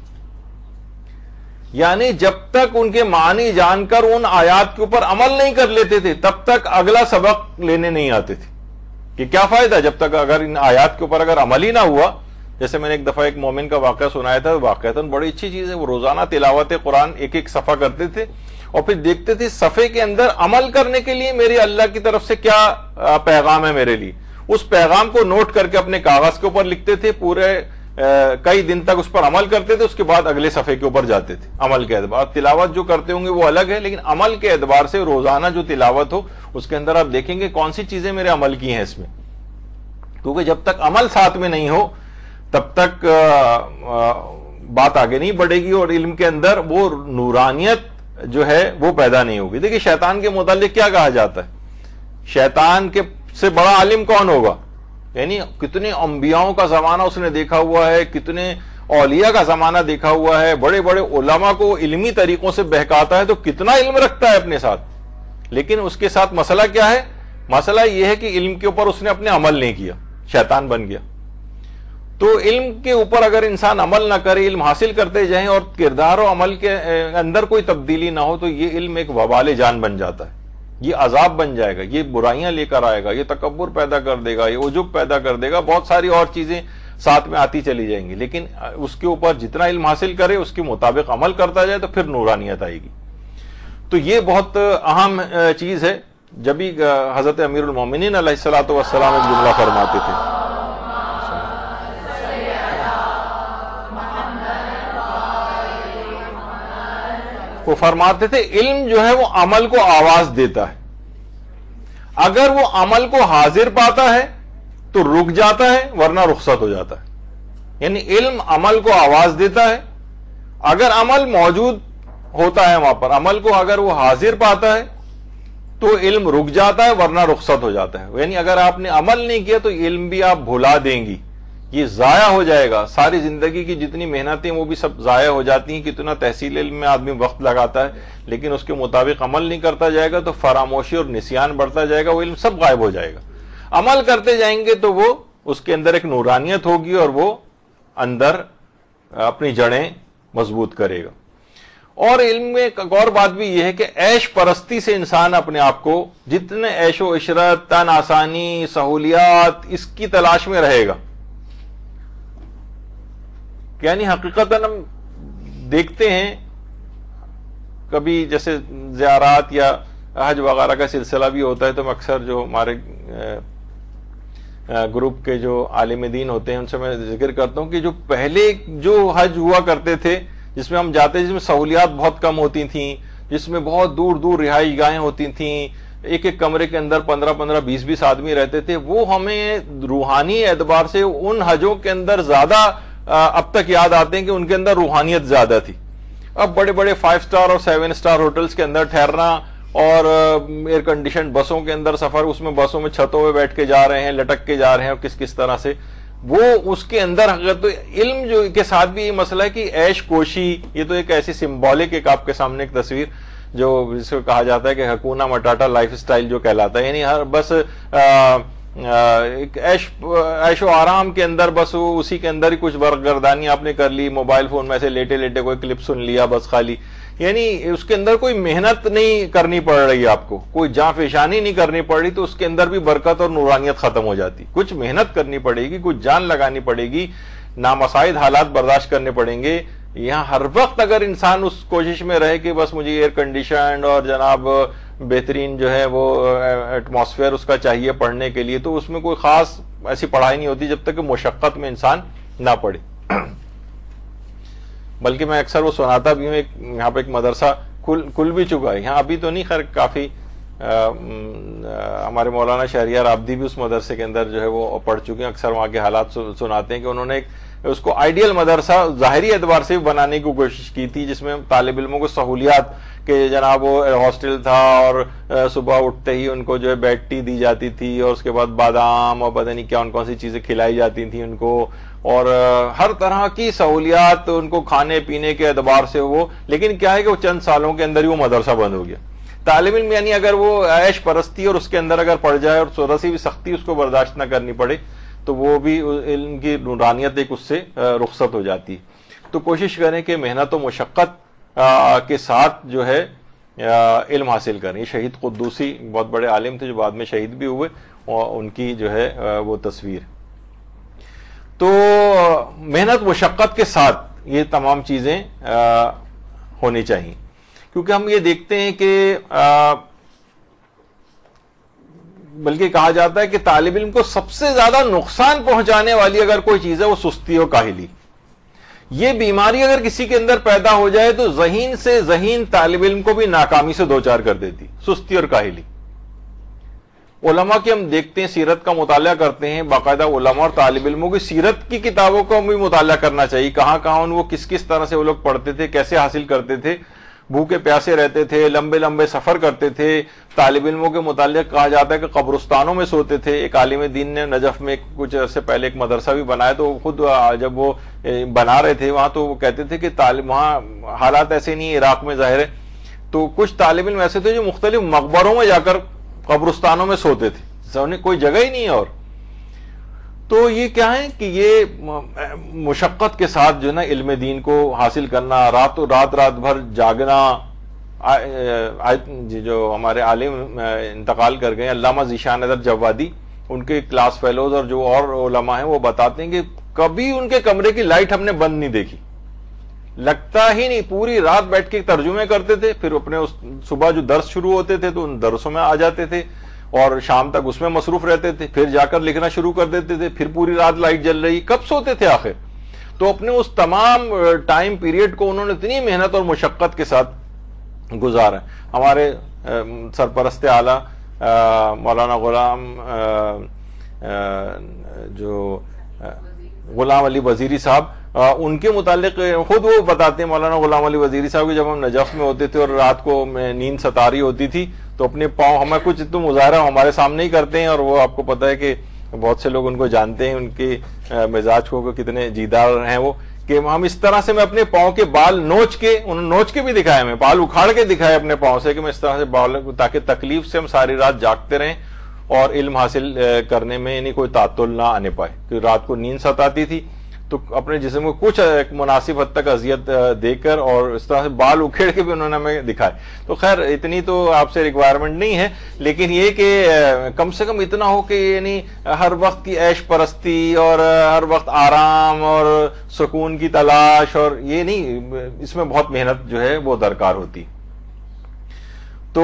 یعنی جب تک ان کے معنی جان کر ان آیات کے اوپر عمل نہیں کر لیتے تھے تب تک اگلا سبق لینے نہیں آتے تھے. کہ کیا فائدہ جب تک اگر ان آیات کے اوپر اگر عمل ہی نہ ہوا. جیسے میں نے ایک دفعہ ایک مومن کا واقعہ سنایا تھا، واقعتاً بڑی اچھی چیز ہے. وہ روزانہ تلاوت قرآن ایک ایک صفحہ کرتے تھے اور پھر دیکھتے تھے صفحے کے اندر عمل کرنے کے لیے میرے اللہ کی طرف سے کیا پیغام ہے میرے لیے. اس پیغام کو نوٹ کر کے اپنے کاغذ کے اوپر لکھتے تھے، پورے کئی دن تک اس پر عمل کرتے تھے، اس کے بعد اگلے صفحے کے اوپر جاتے تھے. عمل کے اعتبار تلاوت جو کرتے ہوں گے وہ الگ ہے، لیکن عمل کے اعتبار سے روزانہ جو تلاوت ہو اس کے اندر آپ دیکھیں گے کون سی چیزیں میرے عمل کی ہیں اس میں. کیونکہ جب تک عمل ساتھ میں نہیں ہو تب تک بات آگے نہیں بڑھے گی اور علم کے اندر وہ نورانیت جو ہے وہ پیدا نہیں ہوگی. دیکھیں شیطان کے متعلق کیا کہا جاتا ہے، شیطان کے سے بڑا عالم کون ہوگا؟ یعنی کتنے انبیاؤں کا زمانہ اس نے دیکھا ہوا ہے، کتنے اولیاء کا زمانہ دیکھا ہوا ہے، بڑے بڑے علماء کو علمی طریقوں سے بہکاتا ہے، تو کتنا علم رکھتا ہے اپنے ساتھ. لیکن اس کے ساتھ مسئلہ کیا ہے؟ مسئلہ یہ ہے کہ علم کے اوپر اس نے اپنے عمل نہیں کیا، شیطان بن گیا. تو علم کے اوپر اگر انسان عمل نہ کرے، علم حاصل کرتے جائیں اور کردار و عمل کے اندر کوئی تبدیلی نہ ہو تو یہ علم ایک وبال جان بن جاتا ہے. یہ عذاب بن جائے گا، یہ برائیاں لے کر آئے گا، یہ تکبر پیدا کر دے گا، یہ عجب پیدا کر دے گا، بہت ساری اور چیزیں ساتھ میں آتی چلی جائیں گی. لیکن اس کے اوپر جتنا علم حاصل کرے اس کے مطابق عمل کرتا جائے تو پھر نورانیت آئے گی. تو یہ بہت اہم چیز ہے. جبھی حضرت امیر المومنین علیہ الصلوۃ والسلام ایک جملہ فرماتے تھے، وہ فرماتے تھے علم جو ہے وہ عمل کو آواز دیتا ہے. اگر وہ عمل کو حاضر پاتا ہے تو رک جاتا ہے ورنہ رخصت ہو جاتا ہے. یعنی علم عمل کو آواز دیتا ہے، اگر عمل موجود ہوتا ہے وہاں پر، عمل کو اگر وہ حاضر پاتا ہے تو علم رک جاتا ہے ورنہ رخصت ہو جاتا ہے. یعنی اگر آپ نے عمل نہیں کیا تو علم بھی آپ بھلا دیں گی، یہ ضائع ہو جائے گا. ساری زندگی کی جتنی محنتیں وہ بھی سب ضائع ہو جاتی ہیں. کتنا تحصیل علم میں آدمی وقت لگاتا ہے لیکن اس کے مطابق عمل نہیں کرتا جائے گا تو فراموشی اور نسیان بڑھتا جائے گا، وہ علم سب غائب ہو جائے گا. عمل کرتے جائیں گے تو وہ اس کے اندر ایک نورانیت ہوگی اور وہ اندر اپنی جڑیں مضبوط کرے گا. اور علم میں ایک اور بات بھی یہ ہے کہ عیش پرستی سے انسان اپنے آپ کو، جتنے عیش و عشرت، تن آسانی، سہولیات، اس کی تلاش میں رہے گا. یعنی حقیقتاً ہم دیکھتے ہیں کبھی جیسے زیارات یا حج وغیرہ کا سلسلہ بھی ہوتا ہے تو اکثر جو ہمارے گروپ کے جو عالم دین ہوتے ہیں ان سے میں ذکر کرتا ہوں کہ جو پہلے جو حج ہوا کرتے تھے جس میں ہم جاتے، جس میں سہولیات بہت کم ہوتی تھیں، جس میں بہت دور دور رہائش گاہیں ہوتی تھیں، ایک ایک کمرے کے اندر پندرہ پندرہ بیس بیس آدمی رہتے تھے، وہ ہمیں روحانی اعتبار سے ان حجوں کے اندر زیادہ اب تک یاد آتے ہیں کہ ان کے اندر روحانیت زیادہ تھی. اب بڑے بڑے فائیو سٹار اور سیون سٹار ہوٹلز کے اندر ٹھہرنا اور ایئر کنڈیشن بسوں کے اندر سفر، اس میں بسوں میں چھتوں پہ بیٹھ کے جا رہے ہیں، لٹک کے جا رہے ہیں، اور کس کس طرح سے وہ اس کے اندر حقیقت. تو علم جو کے ساتھ بھی یہ مسئلہ ہے کہ عیش کوشی، یہ تو ایک ایسی سمبولک ایک آپ کے سامنے ایک تصویر جو جس کو کہا جاتا ہے کہ حکونا مٹاٹا لائف سٹائل جو کہلاتا ہے. یعنی ہر بس ایک عیش عیش و آرام کے اندر بس وہ اسی کے اندر ہی کچھ برگردانی آپ نے کر لی، موبائل فون میں سے لیٹے لیٹے کوئی کلپ سن لیا بس خالی، یعنی اس کے اندر کوئی محنت نہیں کرنی پڑ رہی آپ کو، کوئی جاں فشانی نہیں کرنی پڑ رہی، تو اس کے اندر بھی برکت اور نورانیت ختم ہو جاتی. کچھ محنت کرنی پڑے گی، کچھ جان لگانی پڑے گی، نامساعد حالات برداشت کرنے پڑیں گے. یہاں ہر وقت اگر انسان اس کوشش میں رہے کہ بس مجھے ایئر کنڈیشن اور جناب بہترین جو ہے وہ ایٹماسفیئر اس کا چاہیے پڑھنے کے لیے، تو اس میں کوئی خاص ایسی پڑھائی نہیں ہوتی جب تک کہ مشقت میں انسان نہ پڑھے. بلکہ میں اکثر وہ سناتا بھی ہوں، ایک یہاں پہ ایک مدرسہ کھل کھل بھی چکا ہے، یہاں ابھی تو نہیں، خیر کافی ہمارے مولانا شہریار عابدی بھی اس مدرسے کے اندر جو ہے وہ پڑھ چکے ہیں. اکثر وہاں کے حالات سناتے ہیں کہ انہوں نے ایک اس کو آئیڈیل مدرسہ ظاہری اعتبار سے بنانے کی کوشش کی تھی، جس میں طالب علموں کو سہولیات کہ جناب وہ ہاسٹل تھا اور صبح اٹھتے ہی ان کو جو ہے بیڈ ٹی دی جاتی تھی، اور اس کے بعد بادام اور پتہ نہیں کیا ان کون سی چیزیں کھلائی جاتی تھیں ان کو، اور ہر طرح کی سہولیات ان کو کھانے پینے کے اعتبار سے وہ. لیکن کیا ہے کہ وہ چند سالوں کے اندر ہی وہ مدرسہ بند ہو گیا. طالب علم یعنی اگر وہ عیش پرستی اور اس کے اندر اگر پڑ جائے اور تھوڑا سی بھی سختی اس کو برداشت نہ کرنی پڑے تو وہ بھی علم کی نورانیت ایک اس سے رخصت ہو جاتی. تو کوشش کریں کہ محنت و مشقت کے ساتھ جو ہے علم حاصل کریں. شہید قدوسی بہت بڑے عالم تھے جو بعد میں شہید بھی ہوئے، اور ان کی جو ہے وہ تصویر. تو محنت مشقت کے ساتھ یہ تمام چیزیں ہونی چاہیے، کیونکہ ہم یہ دیکھتے ہیں کہ بلکہ کہا جاتا ہے کہ طالب علم کو سب سے زیادہ نقصان پہنچانے والی اگر کوئی چیز ہے وہ سستی اور کاہلی. یہ بیماری اگر کسی کے اندر پیدا ہو جائے تو ذہین سے ذہین طالب علم کو بھی ناکامی سے دوچار کر دیتی، سستی اور کاہلی. علماء کی ہم دیکھتے ہیں، سیرت کا مطالعہ کرتے ہیں، باقاعدہ علماء اور طالب علموں کی سیرت کی کتابوں کو ہم بھی مطالعہ کرنا چاہیے. کہاں کہاں ان وہ کس کس طرح سے وہ لوگ پڑھتے تھے، کیسے حاصل کرتے تھے، بھوکے پیاسے رہتے تھے، لمبے لمبے سفر کرتے تھے. طالب علموں کے متعلق کہا جاتا ہے کہ قبرستانوں میں سوتے تھے. ایک عالم دین نے نجف میں کچھ عرصے پہلے ایک مدرسہ بھی بنایا، تو خود جب وہ بنا رہے تھے وہاں تو وہ کہتے تھے کہ طالب وہاں حالات ایسے نہیں، عراق میں ظاہر ہے، تو کچھ طالب علم ایسے تھے جو مختلف مقبروں میں جا کر قبرستانوں میں سوتے تھے، کوئی جگہ ہی نہیں ہے. اور تو یہ کیا ہے کہ یہ مشقت کے ساتھ جو ہے نا علم دین کو حاصل کرنا، رات رات رات بھر جاگنا. جو ہمارے عالم انتقال کر گئے علامہ ذیشان حیدر جوادی، ان کے کلاس فیلوز اور جو اور علماء ہیں وہ بتاتے ہیں کہ کبھی ان کے کمرے کی لائٹ ہم نے بند نہیں دیکھی، لگتا ہی نہیں. پوری رات بیٹھ کے ترجمے کرتے تھے، پھر اپنے صبح جو درس شروع ہوتے تھے تو ان درسوں میں آ جاتے تھے اور شام تک اس میں مصروف رہتے تھے، پھر جا کر لکھنا شروع کر دیتے تھے، پھر پوری رات لائٹ جل رہی. کب سوتے تھے آخر؟ تو اپنے اس تمام ٹائم پیریڈ کو انہوں نے اتنی محنت اور مشقت کے ساتھ گزارا. ہمارے سرپرست اعلیٰ مولانا غلام جو غلام علی وزیری صاحب، ان کے متعلق خود وہ بتاتے ہیں، مولانا غلام علی وزیری صاحب کہ جب ہم نجف میں ہوتے تھے اور رات کو نیند ستاری ہوتی تھی تو اپنے پاؤں، ہمیں کچھ تو مظاہرہ ہمارے سامنے ہی کرتے ہیں، اور وہ آپ کو پتہ ہے کہ بہت سے لوگ ان کو جانتے ہیں، ان کے مزاج کو کتنے جیدار ہیں وہ، کہ ہم اس طرح سے میں اپنے پاؤں کے بال نوچ کے، انہوں نے نوچ کے بھی دکھایا، میں بال اکھاڑ کے دکھایا اپنے پاؤں سے کہ میں اس طرح سے بال، تاکہ تکلیف سے ہم ساری رات جاگتے رہیں اور علم حاصل کرنے میں یعنی کوئی تعطل نہ آنے پائے. کہ رات کو نیند ستاتی تھی تو اپنے جسم کو کچھ ایک مناسب حد تک اذیت دے کر اور اس طرح سے بال اکھیڑ کے بھی انہوں نے ہمیں دکھائے. تو خیر اتنی تو آپ سے ریکوائرمنٹ نہیں ہے، لیکن یہ کہ کم سے کم اتنا ہو کہ یعنی ہر وقت کی عیش پرستی اور ہر وقت آرام اور سکون کی تلاش، اور یہ نہیں، اس میں بہت محنت جو ہے وہ درکار ہوتی. تو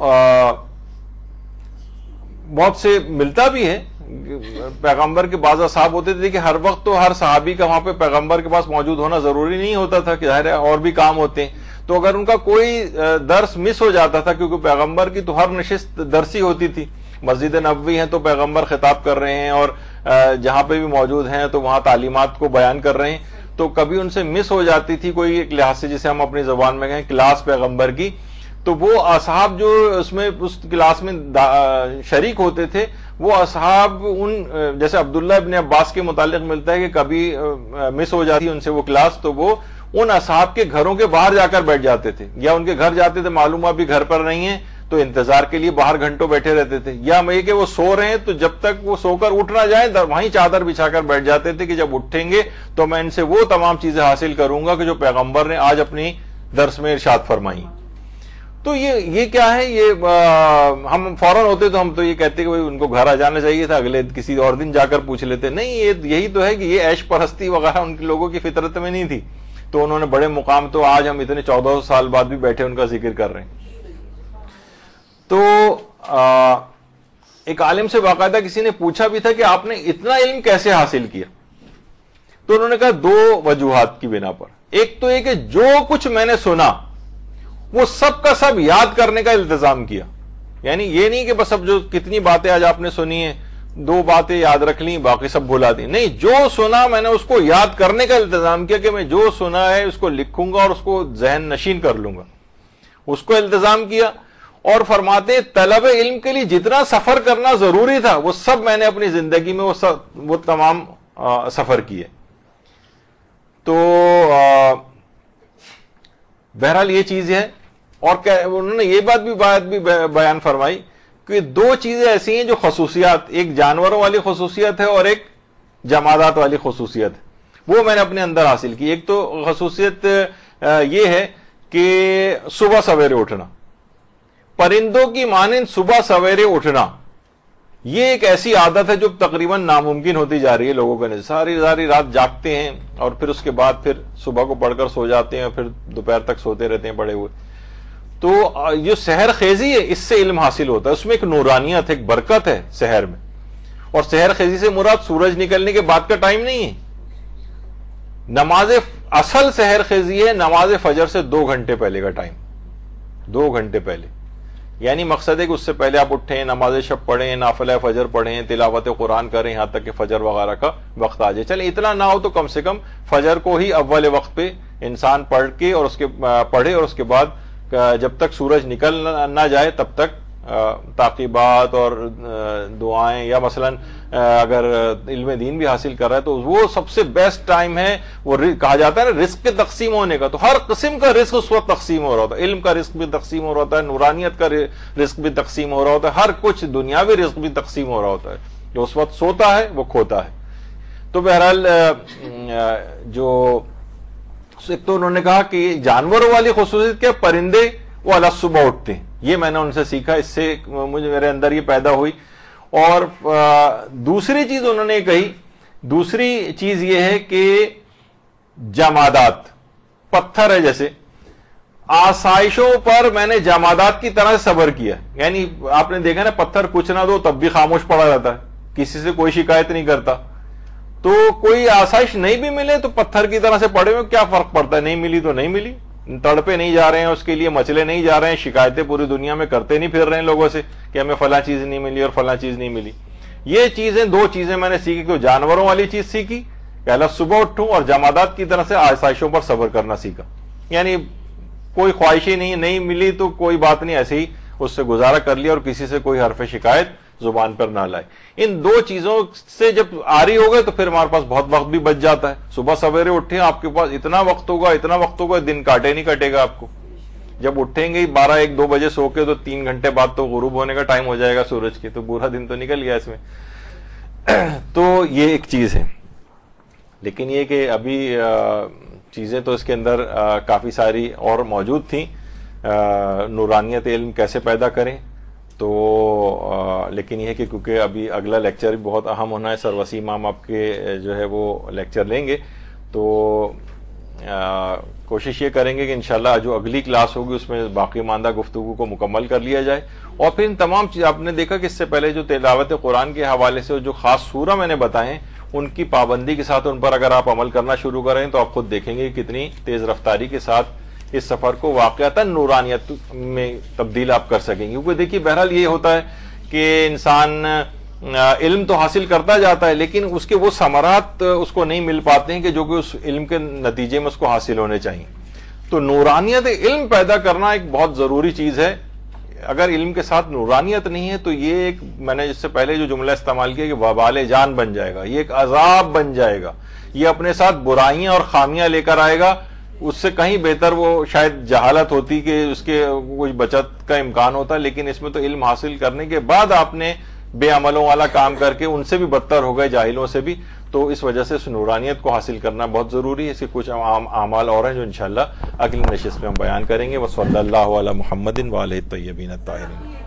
بہت سے ملتا بھی ہے. پیغمبر کے بعض اصحاب ہوتے تھے کہ ہر وقت تو ہر صحابی کا وہاں پہ پیغمبر کے پاس موجود ہونا ضروری نہیں ہوتا تھا، کہ ظاہر ہے اور بھی کام ہوتے ہیں. تو اگر ان کا کوئی درس مس ہو جاتا تھا، کیونکہ پیغمبر کی تو ہر نشست درسی ہوتی تھی، مسجد نبوی ہیں تو پیغمبر خطاب کر رہے ہیں اور جہاں پہ بھی موجود ہیں تو وہاں تعلیمات کو بیان کر رہے ہیں، تو کبھی ان سے مس ہو جاتی تھی کوئی ایک لحاظ سے، جسے ہم اپنی زبان میں کہیں کلاس پیغمبر کی. تو وہ اصحاب جو اس میں اس کلاس میں شریک ہوتے تھے، وہ اصحاب ان جیسے عبداللہ ابن عباس کے متعلق ملتا ہے کہ کبھی مس ہو جاتی ان سے وہ کلاس، تو وہ ان اصحاب کے گھروں کے باہر جا کر بیٹھ جاتے تھے، یا ان کے گھر جاتے تھے، معلوم ابھی گھر پر نہیں ہیں تو انتظار کے لیے باہر گھنٹوں بیٹھے رہتے تھے، یا میں کہ وہ سو رہے ہیں تو جب تک وہ سو کر اٹھ نہ جائیں وہیں چادر بچھا کر بیٹھ جاتے تھے کہ جب اٹھیں گے تو میں ان سے وہ تمام چیزیں حاصل کروں گا کہ جو پیغمبر نے آج اپنی درس میں ارشاد فرمائی۔ تو یہ یہ کیا ہے، یہ ہم فوراً ہوتے تو ہم تو یہ کہتے کہ ان کو گھر آ جانا چاہیے تھا، اگلے کسی اور دن جا کر پوچھ لیتے، نہیں، یہ یہی تو ہے کہ یہ عیش پرستی وغیرہ ان کے لوگوں کی فطرت میں نہیں تھی، تو انہوں نے بڑے مقام، تو آج ہم اتنے چودہ سو سال بعد بھی بیٹھے ان کا ذکر کر رہے ہیں۔ تو ایک عالم سے باقاعدہ کسی نے پوچھا بھی تھا کہ آپ نے اتنا علم کیسے حاصل کیا، تو انہوں نے کہا دو وجوہات کی بنا پر، ایک تو یہ کہ جو کچھ میں نے سنا وہ سب کا سب یاد کرنے کا التزام کیا، یعنی یہ نہیں کہ بس اب جو کتنی باتیں آج آپ نے سنی ہیں دو باتیں یاد رکھ لیں باقی سب بھلا دیں، نہیں، جو سنا میں نے اس کو یاد کرنے کا التزام کیا کہ میں جو سنا ہے اس کو لکھوں گا اور اس کو ذہن نشین کر لوں گا، اس کو التزام کیا۔ اور فرماتے ہیں طلب علم کے لیے جتنا سفر کرنا ضروری تھا وہ سب میں نے اپنی زندگی میں وہ سب وہ تمام سفر کیے۔ تو بہرحال یہ چیز ہے، اور انہوں نے یہ بات بھی بات بھی بیان فرمائی کہ دو چیزیں ایسی ہیں جو خصوصیات، ایک جانوروں والی خصوصیت ہے اور ایک جمادات والی خصوصیت ہے، وہ میں نے اپنے اندر حاصل کی۔ ایک تو خصوصیت یہ ہے کہ صبح سویرے اٹھنا، پرندوں کی مانند صبح سویرے اٹھنا، یہ ایک ایسی عادت ہے جو تقریباً ناممکن ہوتی جا رہی ہے لوگوں کے لیے، ساری ساری رات جاگتے ہیں اور پھر اس کے بعد پھر صبح کو پڑھ کر سو جاتے ہیں اور پھر دوپہر تک سوتے رہتے ہیں پڑے ہوئے۔ تو یہ سحر خیزی ہے، اس سے علم حاصل ہوتا ہے، اس میں ایک نورانیت ہے، ایک برکت ہے سحر میں، اور سحر خیزی سے مراد سورج نکلنے کے بعد کا ٹائم نہیں ہے، نماز اصل سحر خیزی ہے نماز فجر سے دو گھنٹے پہلے کا ٹائم، دو گھنٹے پہلے، یعنی مقصد ہے کہ اس سے پہلے آپ اٹھیں، نماز شب پڑھیں، نافلہ فجر پڑھیں، تلاوت قرآن کریں یہاں تک کہ فجر وغیرہ کا وقت آ جائے۔ چلے اتنا نہ ہو تو کم سے کم فجر کو ہی اول وقت پہ انسان پڑھ کے اور اس کے پڑھے، اور اس کے بعد جب تک سورج نکل نہ جائے تب تک تعقیبات اور دعائیں، یا مثلا اگر علم دین بھی حاصل کر رہا ہے تو وہ سب سے بیسٹ ٹائم ہے، وہ کہا جاتا ہے نا رزق کے تقسیم ہونے کا، تو ہر قسم کا رزق اس وقت تقسیم ہو رہا ہوتا ہے، علم کا رزق بھی تقسیم ہو رہا ہوتا ہے، نورانیت کا رزق بھی تقسیم ہو رہا ہوتا ہے، ہر کچھ دنیاوی رزق بھی تقسیم ہو رہا ہوتا ہے، جو اس وقت سوتا ہے وہ کھوتا ہے۔ تو بہرحال جو ایک تو انہوں نے کہا کہ جانوروں والی خصوصیت کیا، پرندے وہ الگ صبح اٹھتے ہیں، یہ میں نے ان سے سیکھا، اس سے مجھے میرے اندر یہ پیدا ہوئی۔ اور دوسری چیز انہوں نے کہی، دوسری چیز یہ ہے کہ جمادات، پتھر ہے جیسے، آسائشوں پر میں نے جمادات کی طرح صبر کیا، یعنی آپ نے دیکھا نا پتھر کچھ نہ دو تب بھی خاموش پڑا رہتا ہے، کسی سے کوئی شکایت نہیں کرتا، تو کوئی آسائش نہیں بھی ملے تو پتھر کی طرح سے پڑے ہوئے کیا فرق پڑتا ہے، نہیں ملی تو نہیں ملی، تڑپے نہیں جا رہے ہیں اس کے لیے، مچلے نہیں جا رہے ہیں، شکایتیں پوری دنیا میں کرتے نہیں پھر رہے ہیں لوگوں سے کہ ہمیں فلاں چیز نہیں ملی اور فلاں چیز نہیں ملی۔ یہ چیزیں دو چیزیں میں نے سیکھی، تو جانوروں والی چیز سیکھی کہ اللہ صبح اٹھوں، اور جمادات کی طرح سے آسائشوں پر صبر کرنا سیکھا، یعنی کوئی خواہشی نہیں، نہیں ملی تو کوئی بات نہیں، ایسے ہی اس سے گزارا کر لیا اور کسی سے کوئی حرف شکایت زبان پر نہ لائے۔ ان دو چیزوں سے جب آری ہو گئے تو پھر ہمارے پاس بہت وقت بھی بچ جاتا ہے، صبح سویرے اٹھیں آپ کے پاس اتنا وقت ہوگا اتنا وقت ہوگا دن کاٹے نہیں کٹے گا آپ کو، جب اٹھیں گے بارہ ایک دو بجے سو کے تو تین گھنٹے بعد تو غروب ہونے کا ٹائم ہو جائے گا سورج کے، تو پورا دن تو نکل گیا اس میں۔ تو یہ ایک چیز ہے، لیکن یہ کہ ابھی چیزیں تو اس کے اندر کافی ساری اور موجود تھیں، نورانیت علم کیسے پیدا کریں، تو لیکن یہ ہے کہ کیونکہ ابھی اگلا لیکچر بھی بہت اہم ہونا ہے، سر وسیم امام آپ کے جو ہے وہ لیکچر لیں گے، تو کوشش یہ کریں گے کہ انشاءاللہ جو اگلی کلاس ہوگی اس میں باقی ماندہ گفتگو کو مکمل کر لیا جائے، اور پھر ان تمام چیز آپ نے دیکھا کہ اس سے پہلے جو تلاوت قرآن کے حوالے سے جو خاص سورہ میں نے بتائے ان کی پابندی کے ساتھ ان پر اگر آپ عمل کرنا شروع کریں تو آپ خود دیکھیں گے کتنی تیز رفتاری کے ساتھ اس سفر کو واقعتاً نورانیت میں تبدیل آپ کر سکیں گے، کیونکہ دیکھیے بہرحال یہ ہوتا ہے کہ انسان علم تو حاصل کرتا جاتا ہے لیکن اس کے وہ ثمرات اس کو نہیں مل پاتے ہیں کہ جو کہ اس علم کے نتیجے میں اس کو حاصل ہونے چاہیے۔ تو نورانیت علم پیدا کرنا ایک بہت ضروری چیز ہے، اگر علم کے ساتھ نورانیت نہیں ہے تو یہ ایک، میں نے اس سے پہلے جو جملہ استعمال کیا کہ وبال جان بن جائے گا، یہ ایک عذاب بن جائے گا، یہ اپنے ساتھ برائیاں اور خامیاں لے کر آئے گا، اس سے کہیں بہتر وہ شاید جہالت ہوتی کہ اس کے کچھ بچت کا امکان ہوتا، لیکن اس میں تو علم حاصل کرنے کے بعد آپ نے بے عملوں والا کام کر کے ان سے بھی بدتر ہو گئے، جاہلوں سے بھی. تو اس وجہ سے اس نورانیت کو حاصل کرنا بہت ضروری ہے. اس کے کچھ عام اعمال اور ہیں جو انشاءاللہ اگلی نشست میں ہم بیان کریں گے. وصلی اللہ علی محمد وآلہ الطیبین الطاہرین.